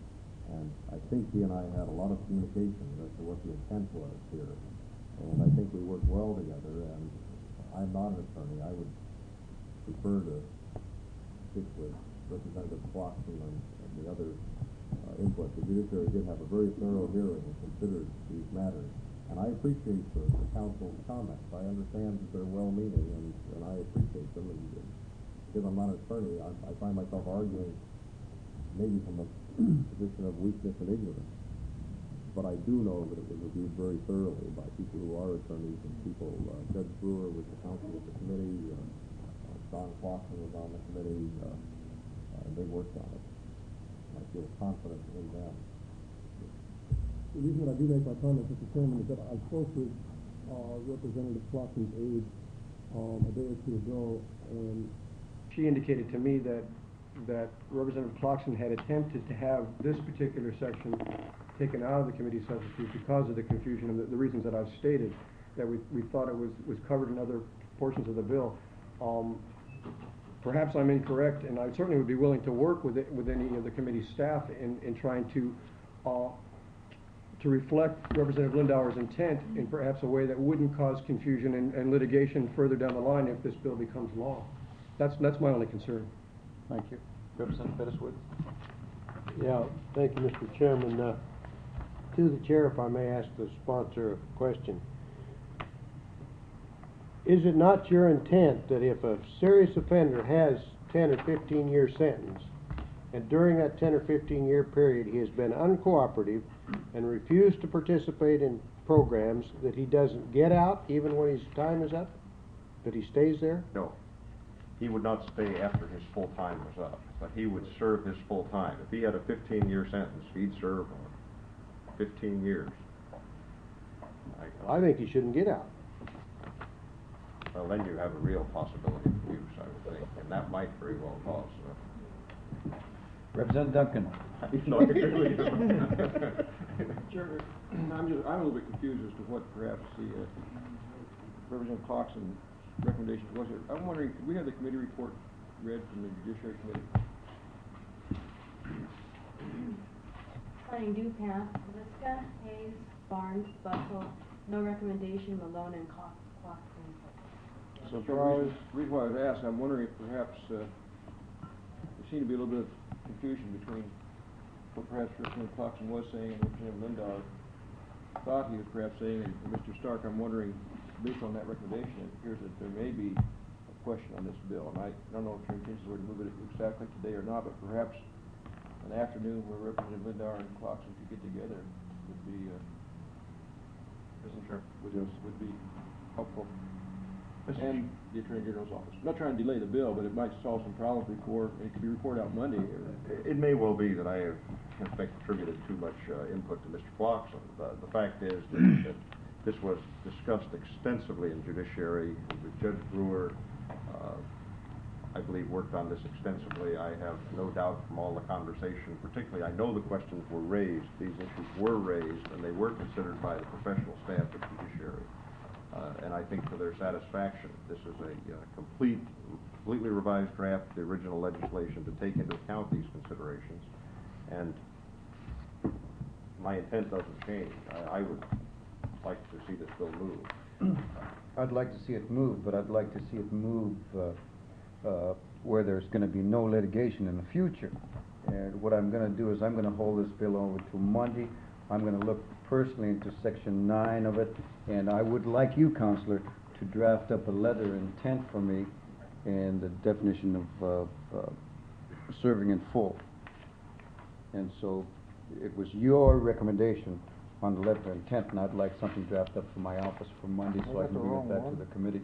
And I think he and I had a lot of communication as to what the intent was here. And I think we worked well together, and I'm not an attorney. I would prefer to stick with Representative Clarkson and the other input. The judiciary did have a very thorough hearing and considered these matters. And I appreciate the council's comments. I understand that they're well-meaning, and I appreciate them. And because I'm not an attorney, I find myself arguing maybe from a position of weakness and ignorance. But I do know that it was reviewed very thoroughly by people who are attorneys and people. Judge Brewer was the counsel of the committee. Don Clarkson was on the committee. And they worked on it. I feel confident in them. The reason that I do make my comment, Mr. Chairman, is that I spoke with Representative Clarkson's aide a day or two ago, and she indicated to me that Representative Clarkson had attempted to have this particular section taken out of the committee substitute because of the confusion and the reasons that I've stated, that we thought it was covered in other portions of the bill. Perhaps I'm incorrect, and I certainly would be willing to work with any of the committee staff in trying to reflect Representative Lindauer's intent in perhaps a way that wouldn't cause confusion and litigation further down the line if this bill becomes law. That's my only concern. Thank you. Representative Pettiswood? Yeah, thank you, Mr. Chairman. To the chair, if I may ask the sponsor a question. Is it not your intent that if a serious offender has 10 or 15-year sentence, and during that 10 or 15-year period he has been uncooperative and refused to participate in programs, that he doesn't get out even when his time is up? That he stays there? No. He would not stay after his full time was up, but he would serve his full time. If he had a 15-year sentence, he'd serve 15 years. I think he shouldn't get out. Well, then you have a real possibility of abuse, I would think, and that might very well cause. Representative Duncan? No, I agree with you. Chairman, I'm a little bit confused as to what perhaps the Representative Clarkson's recommendation was here. I'm wondering, could we have the committee report read from the Judiciary Committee? Finding Dupont, Liska, Hayes, Barnes, Buckle, no recommendation, Malone and Clarkson. So the reason why I was asked, I'm wondering if perhaps there seemed to be a little bit of confusion between what perhaps Representative Clarkson was saying and Representative Lindauer thought he was perhaps saying. And Mr. Stark, I'm wondering, based on that recommendation, it appears that there may be a question on this bill. And I don't know if your intentions were to move it exactly today or not, but perhaps an afternoon where Representative Lindauer and Clarkson could get together would be would be helpful. And the Attorney General's office. I'm not trying to delay the bill, but it might solve some problems before it could be reported out Monday. It may well be that I have, in fact, attributed too much input to Mr. Clarkson. The fact is that this was discussed extensively in Judiciary. Judge Brewer, I believe, worked on this extensively. I have no doubt from all the conversation, particularly I know the questions were raised, these issues were raised, and they were considered by the professional staff of Judiciary. And I think for their satisfaction, this is a completely revised draft of the original legislation to take into account these considerations. And my intent doesn't change. I would like to see this bill move. I'd like to see it move, but I'd like to see it move where there's going to be no litigation in the future. And what I'm going to do is I'm going to hold this bill over to Monday. I'm going to look personally into Section 9 of it, and I would like you, Counselor, to draft up a letter of intent for me and the definition of serving in full. And so it was your recommendation on the letter of intent, and I'd like something drafted up for my office for Monday so I can bring it back to the committee.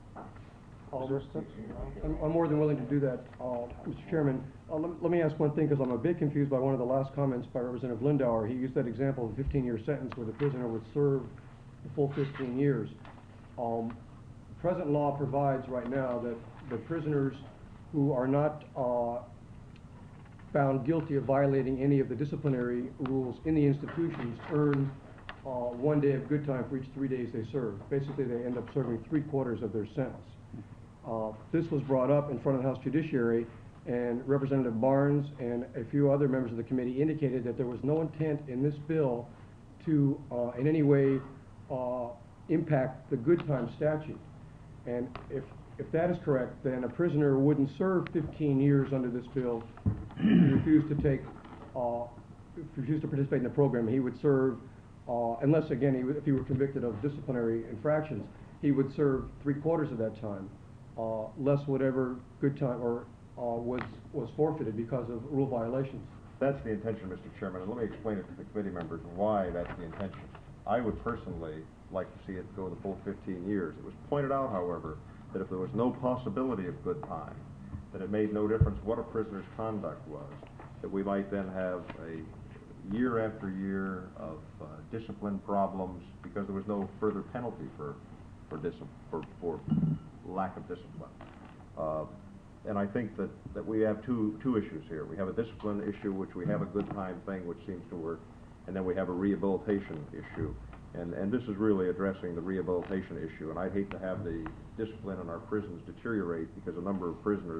I'm more than willing to do that, Mr. Chairman. Let me ask one thing, because I'm a bit confused by one of the last comments by Representative Lindauer. He used that example of a 15-year sentence where the prisoner would serve the full 15 years. Present law provides right now that the prisoners who are not found guilty of violating any of the disciplinary rules in the institutions earn 1 day of good time for each 3 days they serve. Basically, they end up serving 3/4 of their sentence. This was brought up in front of the House Judiciary, and Representative Barnes and a few other members of the committee indicated that there was no intent in this bill to in any way impact the good time statute. And if that is correct, then a prisoner wouldn't serve 15 years under this bill if he refused to participate in the program. He would serve, unless again, if he were convicted of disciplinary infractions, he would serve 3/4 of that time, less whatever good time was forfeited because of rule violations. That's the intention, Mr. Chairman, and let me explain it to the committee members why that's the intention. I would personally like to see it go the full 15 years. It was pointed out, however, that if there was no possibility of good time, that it made no difference what a prisoner's conduct was, that we might then have a year after year of discipline problems because there was no further penalty for lack of discipline. And I think that we have two issues here. We have a discipline issue, which we have a good time thing, which seems to work, and then we have a rehabilitation issue. And this is really addressing the rehabilitation issue, and I'd hate to have the discipline in our prisons deteriorate because a number of prisoners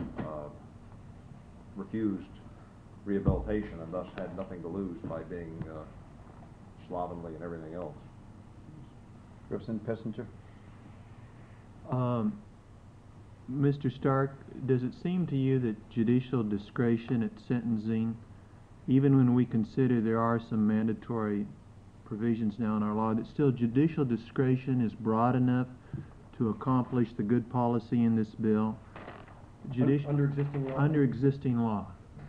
refused rehabilitation and thus had nothing to lose by being slovenly and everything else. Representative Pessinger? Mr. Stark, does it seem to you that judicial discretion at sentencing, even when we consider there are some mandatory provisions now in our law, that still judicial discretion is broad enough to accomplish the good policy in this bill? Under existing law? Under existing law.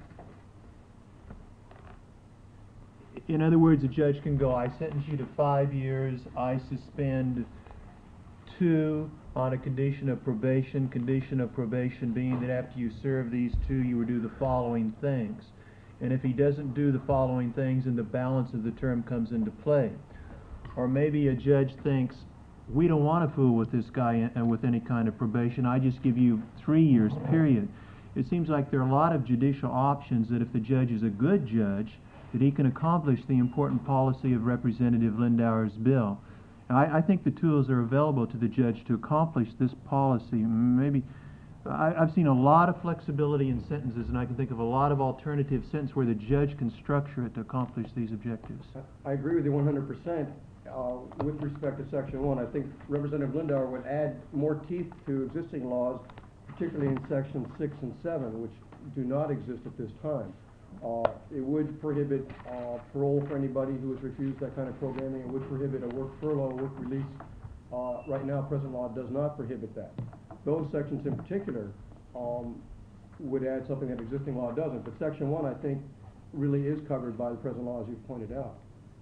In other words, a judge can go, I sentence you to 5 years, I suspend 2 on a condition of probation being that after you serve these 2, you will do the following things. And if he doesn't do the following things, then the balance of the term comes into play. Or maybe a judge thinks, we don't want to fool with this guy with any kind of probation, I just give you 3 years, period. It seems like there are a lot of judicial options that if the judge is a good judge, that he can accomplish the important policy of Representative Lindauer's bill. And I think the tools are available to the judge to accomplish this policy. Maybe I've seen a lot of flexibility in sentences, and I can think of a lot of alternative sentences where the judge can structure it to accomplish these objectives. I agree with you 100%. With respect to Section 1, I think Representative Lindauer would add more teeth to existing laws, particularly in Sections 6 and 7, which do not exist at this time. It would prohibit parole for anybody who has refused that kind of programming. It would prohibit a work furlough, work release. Right now, present law does not prohibit that. Those sections in particular would add something that existing law doesn't. But Section 1, I think, really is covered by the present law, as you've pointed out.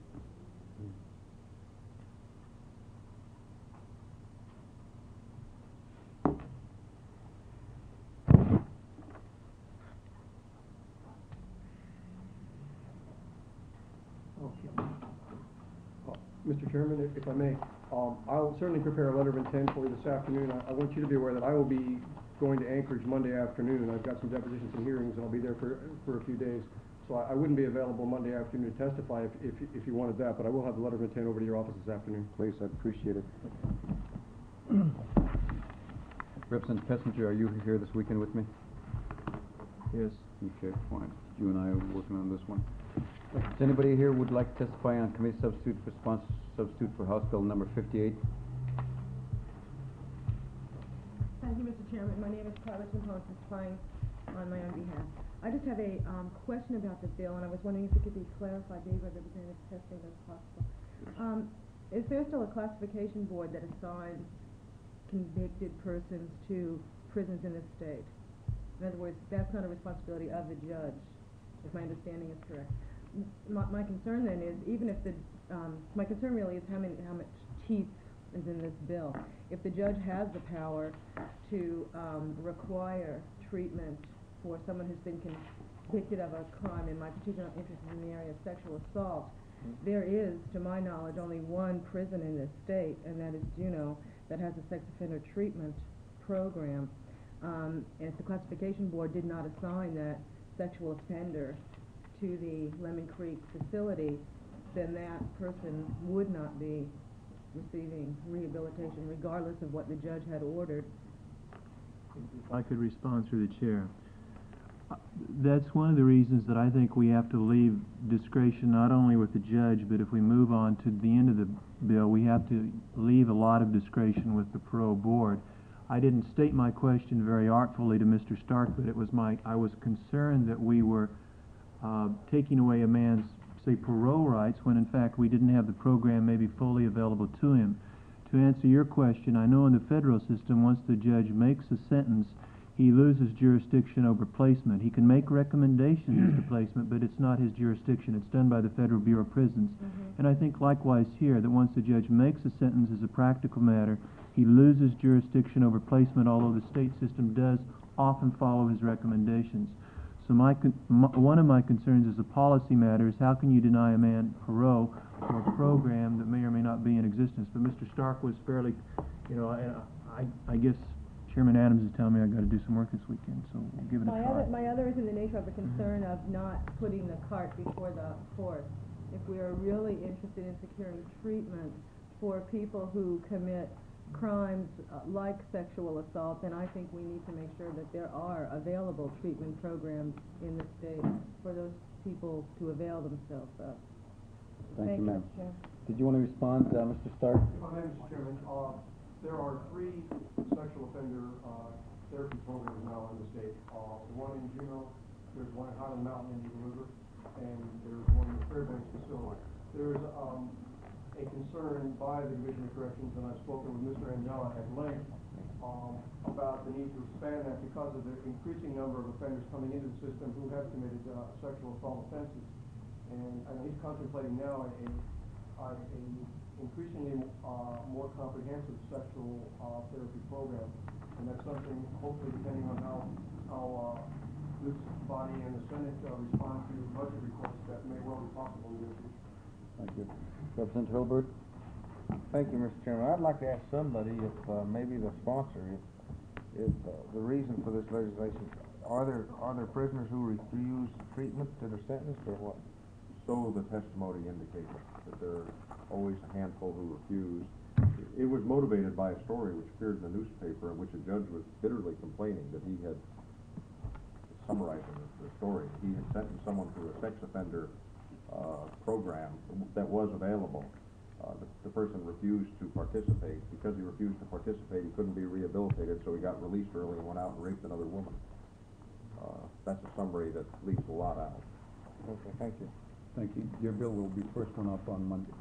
Mr. Chairman, if I may, I'll certainly prepare a letter of intent for you this afternoon. I want you to be aware that I will be going to Anchorage Monday afternoon. I've got some depositions and hearings, and I'll be there for a few days. So I wouldn't be available Monday afternoon to testify if you wanted that, but I will have the letter of intent over to your office this afternoon. Please, I'd appreciate it. Representative Pessinger, are you here this weekend with me? Yes. Okay, fine. You and I are working on this one. Does anybody here would like to testify on committee substitute for House Bill number 58? Thank you, Mr. Chairman. My name is Carla Timpone, testifying on my own behalf. I just have a question about the bill, and I was wondering if it could be clarified, maybe by Representative Testing, if possible. Is there still a classification board that assigns convicted persons to prisons in this state? In other words, that's not a responsibility of the judge, if my understanding is correct. My concern then is, even if the, my concern really is how much teeth is in this bill. If the judge has the power to require treatment for someone who's been convicted of a crime, and my particular interest is in the area of sexual assault, there is, to my knowledge, only one prison in this state, and that is Juneau, that has a sex offender treatment program. And if the classification board did not assign that sexual offender to the Lemon Creek facility, then that person would not be receiving rehabilitation regardless of what the judge had ordered. If I could respond through the chair. That's one of the reasons that I think we have to leave discretion not only with the judge, but if we move on to the end of the bill, we have to leave a lot of discretion with the parole board. I didn't state my question very artfully to Mr. Stark, but it was I was concerned that we were taking away a man's, say, parole rights when in fact we didn't have the program maybe fully available to him. To answer your question, I know in the federal system, once the judge makes a sentence, he loses jurisdiction over placement. He can make recommendations as to placement, but it's not his jurisdiction. It's done by the Federal Bureau of Prisons. And I think likewise here, that once the judge makes a sentence as a practical matter, he loses jurisdiction over placement, although the state system does often follow his recommendations. So one of my concerns as a policy matter is how can you deny a man parole for a program that may or may not be in existence? But Mr. Stark was fairly, I guess Chairman Adams is telling me I've got to do some work this weekend, so we'll give it a try. My other is in the nature of a concern of not putting the cart before the horse. If we are really interested in securing treatment for people who commit crimes like sexual assault, then I think we need to make sure that there are available treatment programs in the state for those people to avail themselves of. Thank you, ma'am. Mr. Chair. Did you want to respond, Mr. Stark? Mr. Chairman, there are 3 sexual offender therapy programs now in the state. One in Juneau, there's one in Highland Mountain in Eagle River, and there's one in the Fairbanks facility. There's a concern by the Division of Corrections, and I've spoken with Mr. Angela at length about the need to expand that because of the increasing number of offenders coming into the system who have committed sexual assault offenses. And he's contemplating now a increasingly more comprehensive sexual therapy program, and that's something, hopefully, depending on how this body and the Senate respond to budget requests, that may well be possible in the future. Thank you. Representative Hilbert? Thank you, Mr. Chairman. I'd like to ask somebody, if maybe the sponsor, if the reason for this legislation, are there prisoners who refuse treatment to their sentence, or what? So the testimony indicates that there are always a handful who refuse. It was motivated by a story which appeared in the newspaper in which a judge was bitterly complaining that he had, summarizing the story, he had sentenced someone to a sex offender program that was available. The person refused to participate. Because he refused to participate, he couldn't be rehabilitated, so he got released early and went out and raped another woman. That's a summary that leaves a lot out. Okay, thank you. Thank you. Your bill will be first one up on Monday.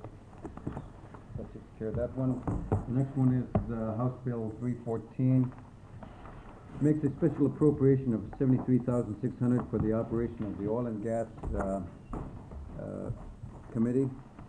That takes care of that one. The next one is House Bill 314. Makes a special appropriation of $73,600 for the operation of the Oil and Gas Committee.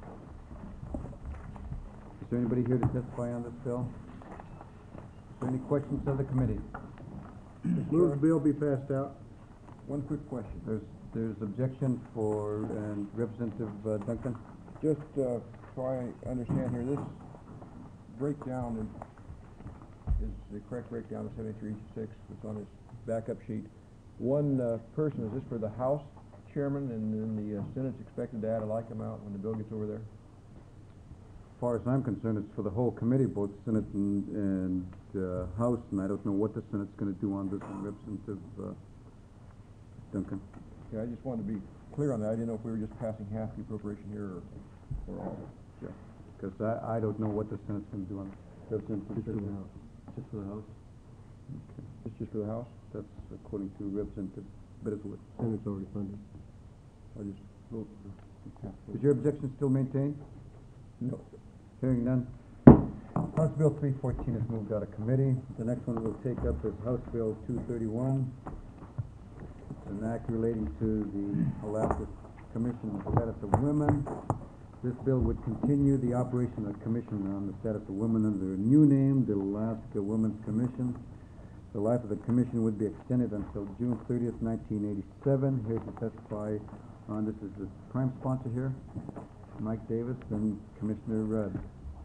Is there anybody here to testify on this bill? Is there any questions of the committee? Move the bill be passed out. One quick question. There's objection for Representative Duncan. Just so I understand here, this breakdown is the correct breakdown of 73.6 that's on his backup sheet. One person, is this for the House Chairman, and then the Senate's expected to add a like amount when the bill gets over there? As far as I'm concerned, it's for the whole committee, both Senate and House, and I don't know what the Senate's going to do on this one, Representative Duncan. Okay, I just wanted to be clear on that. I didn't know if we were just passing half the appropriation here or all. Yeah, because I don't know what the Senate's going to do on it. Just for the House. Just for the House? Okay. It's just for the House? That's according to Representative Bitterswood. Senate's already funded. I just vote for. Okay. Is your objection still maintained? No. Hearing none. House Bill 314 is moved out of committee. The next one we'll take up is House Bill 231. It's an act relating to the Alaska Commission on the Status of Women. This bill would continue the operation of the Commission on the Status of Women under a new name, the Alaska Women's Commission. The life of the Commission would be extended until June 30th, 1987. Here to testify on this is the prime sponsor here, Mike Davis, and Commissioner Rudd.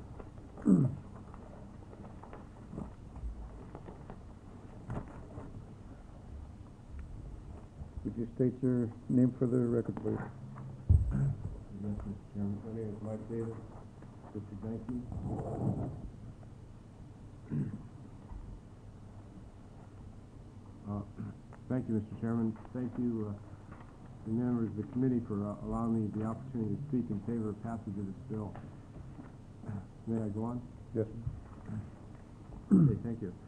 Would you state your name for the record, please? Yes, Mr. Chairman. My name is Mike Davis. Thank you. Thank you, Mr. Chairman. Thank you, the members of the committee for allowing me the opportunity to speak in favor of passage of this bill. May I go on? Yes. Okay, thank you.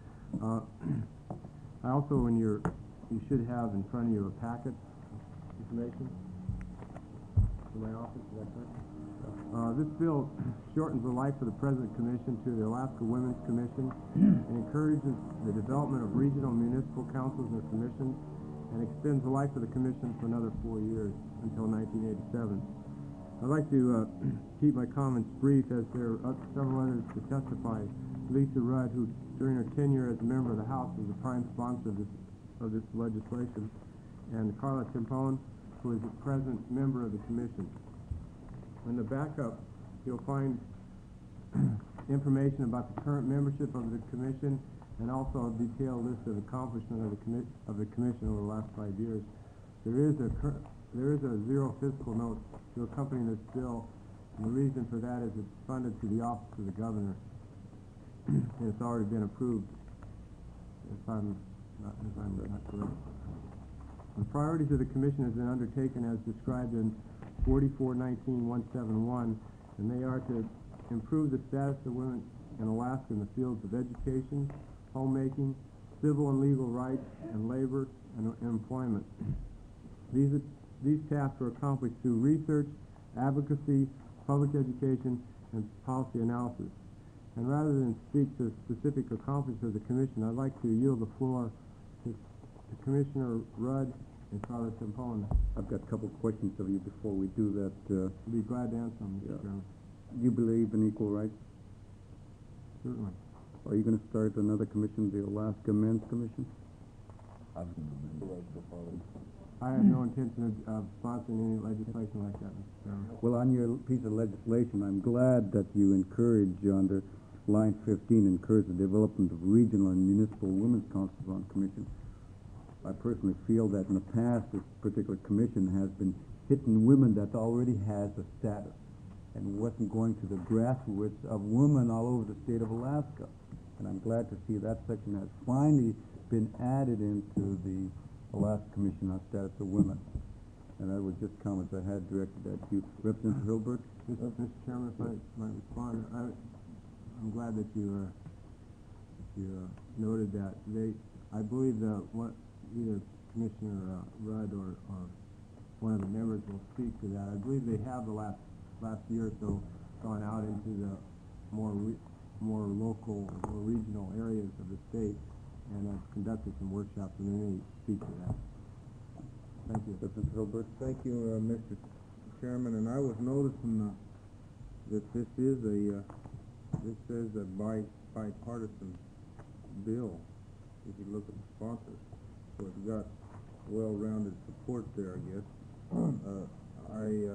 I also, you should have in front of you a packet information in my office, is that correct? This bill shortens the life of the President Commission to the Alaska Women's Commission and encourages the development of regional municipal councils and commissions and extends the life of the commission for another 4 years until 1987. I'd like to keep my comments brief as there are several others to testify. Lisa Rudd, who during her tenure as a member of the House was the prime sponsor of this legislation, and Carla Timpone, who is the present member of the commission. In the backup, you'll find information about the current membership of the commission and also a detailed list of accomplishments of the commission over the last 5 years. There is a zero fiscal note to accompany this bill, and the reason for that is it's funded through the office of the governor, and it's already been approved, if I'm not correct. The priorities of the commission has been undertaken as described in 44-19-171, and they are to improve the status of women in Alaska in the fields of education, homemaking, civil and legal rights, and labor and employment. These tasks are accomplished through research, advocacy, public education, and policy analysis. And rather than speak to specific accomplishments of the commission, I'd like to yield the floor to Commissioner Rudd and Carla Timpone. I've got a couple of questions of you before we do that. I'd be glad to answer them, Mr. Chairman. You believe in equal rights? Certainly. Are you going to start another commission, the Alaska Men's Commission? I have no intention of sponsoring any legislation like that, Mr. Chairman. Well, on your piece of legislation, I'm glad that you encourage, under line 15, encourage the development of regional and municipal women's councils on commission. I personally feel that in the past, this particular commission has been hitting women that already has a status and wasn't going to the grassroots of women all over the state of Alaska. And I'm glad to see that section has finally been added into the Alaska Commission on Status of Women. And that was just comments I had directed at you. Representative Hilbert? Mr. Chairman, if I might respond, I'm glad that you noted that. I believe that either Commissioner Rudd or one of the members will speak to that. I believe they have the last year or so gone out into the more local or regional areas of the state and have conducted some workshops, and they may speak to that. Thank you. Representative Hilbert? Thank you, Mr. Chairman. And I was noticing that this says a bipartisan bill. If you look at the sponsors, so it's got well-rounded support there, I guess. I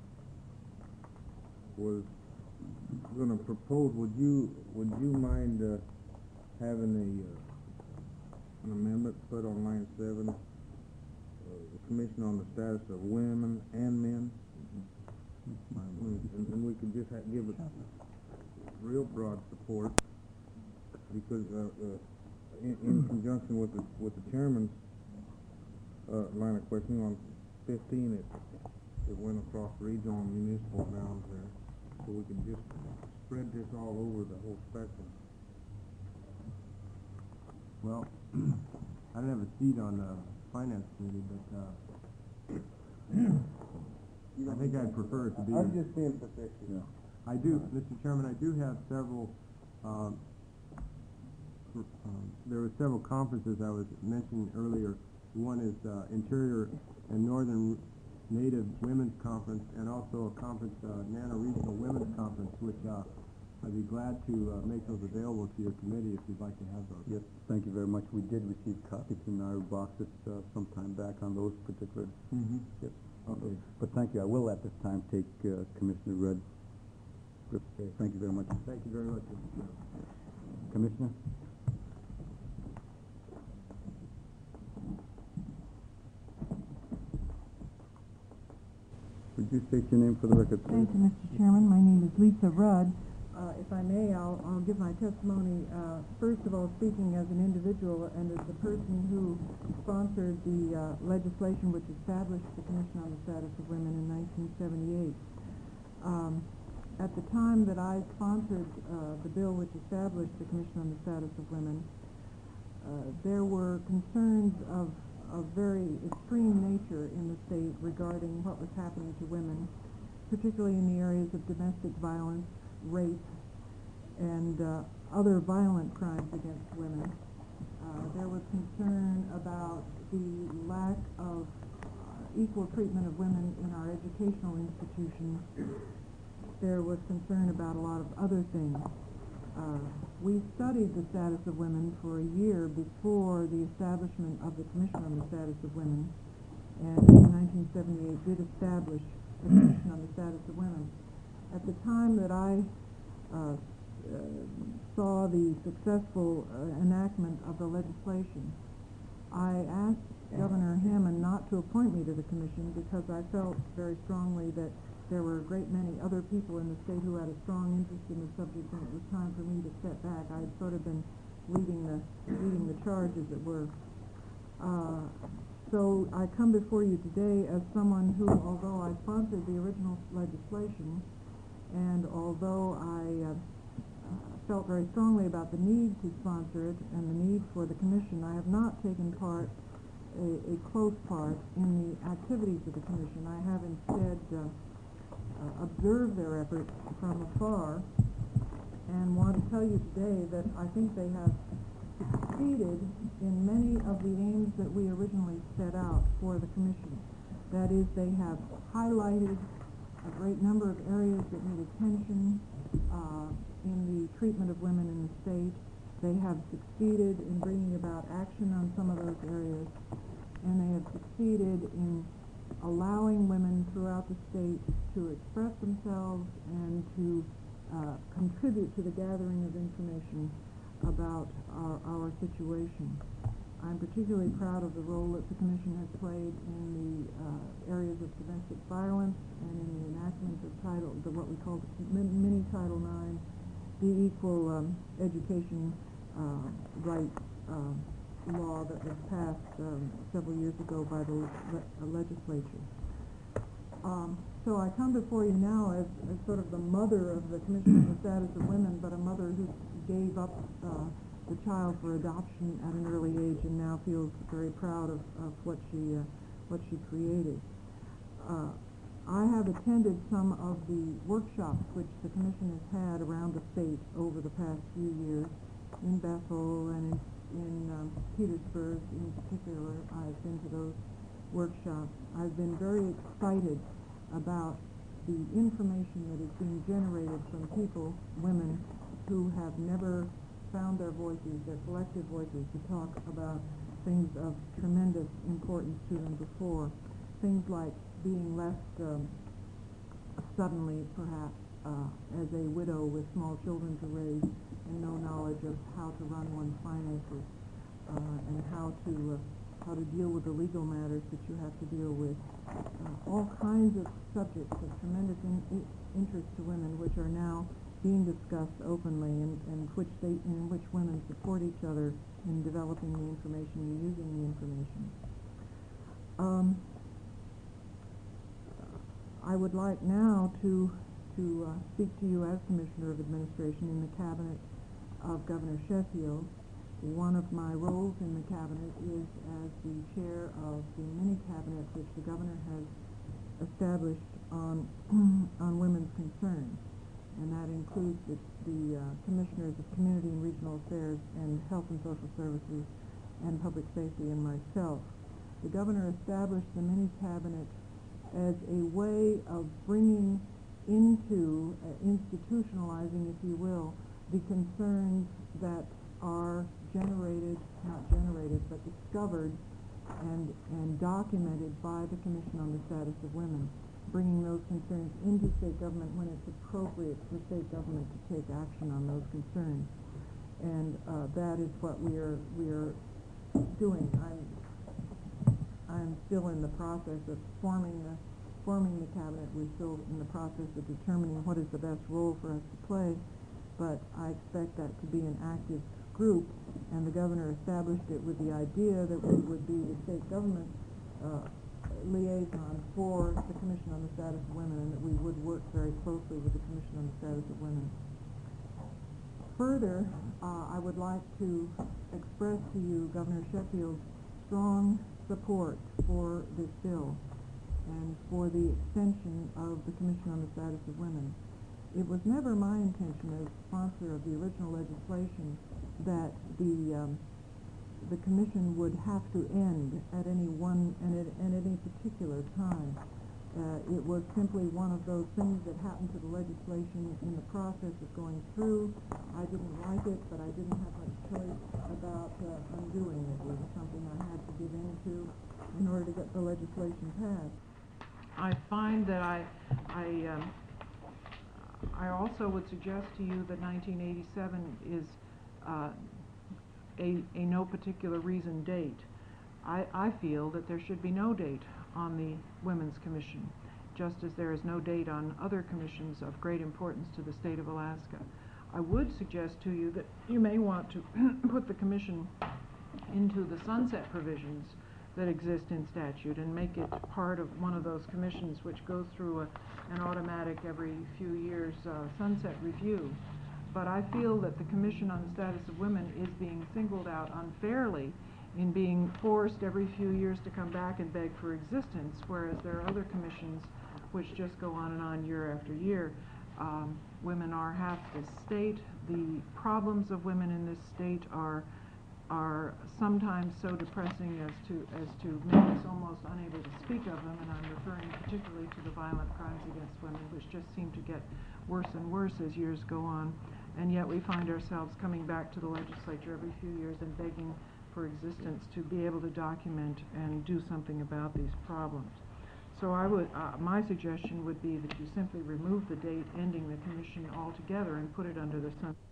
was going to propose. Would you mind having an amendment put on line 7? The Commission on the Status of Women and Men, and we could just give it real broad support, because in conjunction with the chairman's line of questioning on 15, it went across regional and municipal bounds there, so we can just spread this all over the whole spectrum. Well, I don't have a seat on the Finance Committee, but I think I'd prefer it to be. I'm just being facetious. Yeah. I do, Mr. Chairman, I do have several, there were several conferences I was mentioning earlier. One is Interior and Northern Native Women's Conference, and also a conference, Nana Regional Women's Conference, which I'd be glad to make those available to your committee if you'd like to have those. Yes, thank you very much. We did receive copies in our boxes some time back on those particular. Yes. Okay. But thank you. I will at this time take Commissioner Rudd. Okay. Thank you very much. Thank you very much, Mr. Chairman. Commissioner? Would you state your name for the record, please? Thank you, Mr. Chairman. My name is Lisa Rudd. if I may, I'll give my testimony, first of all, speaking as an individual and as the person who sponsored the legislation which established the Commission on the Status of Women in 1978. At the time that I sponsored the bill which established the Commission on the Status of Women, there were concerns of very extreme nature in the state regarding what was happening to women, particularly in the areas of domestic violence, rape, and other violent crimes against women. There was concern about the lack of equal treatment of women in our educational institutions. There was concern about a lot of other things. We studied the status of women for a year before the establishment of the Commission on the Status of Women, and in 1978 did establish the Commission on the Status of Women. At the time that I saw the successful enactment of the legislation, I asked Governor Hammond not to appoint me to the commission because I felt very strongly that there were a great many other people in the state who had a strong interest in the subject, and it was time for me to step back. I had sort of been leading the charge, as it were. So I come before you today as someone who, although I sponsored the original legislation, and although I felt very strongly about the need to sponsor it and the need for the commission, I have not taken part, a close part, in the activities of the commission. I have instead observed their efforts from afar, and want to tell you today that I think they have succeeded in many of the aims that we originally set out for the commission. That is, they have highlighted a great number of areas that need attention in the treatment of women in the state. They have succeeded in bringing about action on some of those areas, and they have succeeded in allowing women throughout the state to express themselves and to contribute to the gathering of information about our situation. I'm particularly proud of the role that the Commission has played in the areas of domestic violence and in the enactment of what we call mini Title IX, the Equal Education Right law that was passed several years ago by the legislature. So I come before you now as sort of the mother of the Commission on the Status of Women, but a mother who gave up the child for adoption at an early age and now feels very proud of what she created. I have attended some of the workshops which the Commission has had around the state over the past few years, in Bethel and in Petersburg in particular. I've been to those workshops. I've been very excited about the information that is being generated from people, women, who have never found their voices, their collective voices, to talk about things of tremendous importance to them before. Things like being left suddenly, perhaps, as a widow with small children to raise and no knowledge of how to run one's finances and how to deal with the legal matters that you have to deal with. All kinds of subjects of tremendous interest to women, which are now being discussed openly, and in which women support each other in developing the information and using the information. I would like now to speak to you as Commissioner of Administration in the Cabinet of Governor Sheffield. One of my roles in the Cabinet is as the chair of the mini-cabinet which the Governor has established on women's concerns, and that includes the Commissioners of Community and Regional Affairs and Health and Social Services and Public Safety and myself. The Governor established the mini-cabinet as a way of bringing into, institutionalizing, if you will, the concerns that are but discovered and documented by the Commission on the Status of Women, bringing those concerns into state government when it's appropriate for state government to take action on those concerns. And that is what we are doing. I'm still in the process of forming the cabinet. We're still in the process of determining what is the best role for us to play. but I expect that to be an active group, and the governor established it with the idea that we would be the state government liaison for the Commission on the Status of Women, and that we would work very closely with the Commission on the Status of Women. Further, I would like to express to you Governor Sheffield's strong support for this bill and for the extension of the Commission on the Status of Women. It was never my intention as sponsor of the original legislation that the Commission would have to end at any one and at any particular time. It was simply one of those things that happened to the legislation in the process of going through. I didn't like it, but I didn't have much choice about undoing it. It was something I had to give in to in order to get the legislation passed. I find that I also would suggest to you that 1987 is a no particular reason date. I feel that there should be no date on the Women's Commission, just as there is no date on other commissions of great importance to the state of Alaska. I would suggest to you that you may want to put the commission into the sunset provisions that exist in statute and make it part of one of those commissions which goes through an automatic every few years sunset review. But I feel that the Commission on the Status of Women is being singled out unfairly in being forced every few years to come back and beg for existence, whereas there are other commissions which just go on and on year after year. Women are half this state. The problems of women in this state are sometimes so depressing as to make us almost unable to speak of them, and I'm referring particularly to the violent crimes against women, which just seem to get worse and worse as years go on, and yet we find ourselves coming back to the legislature every few years and begging for existence to be able to document and do something about these problems. So I would, my suggestion would be that you simply remove the date ending the commission altogether and put it under the sun.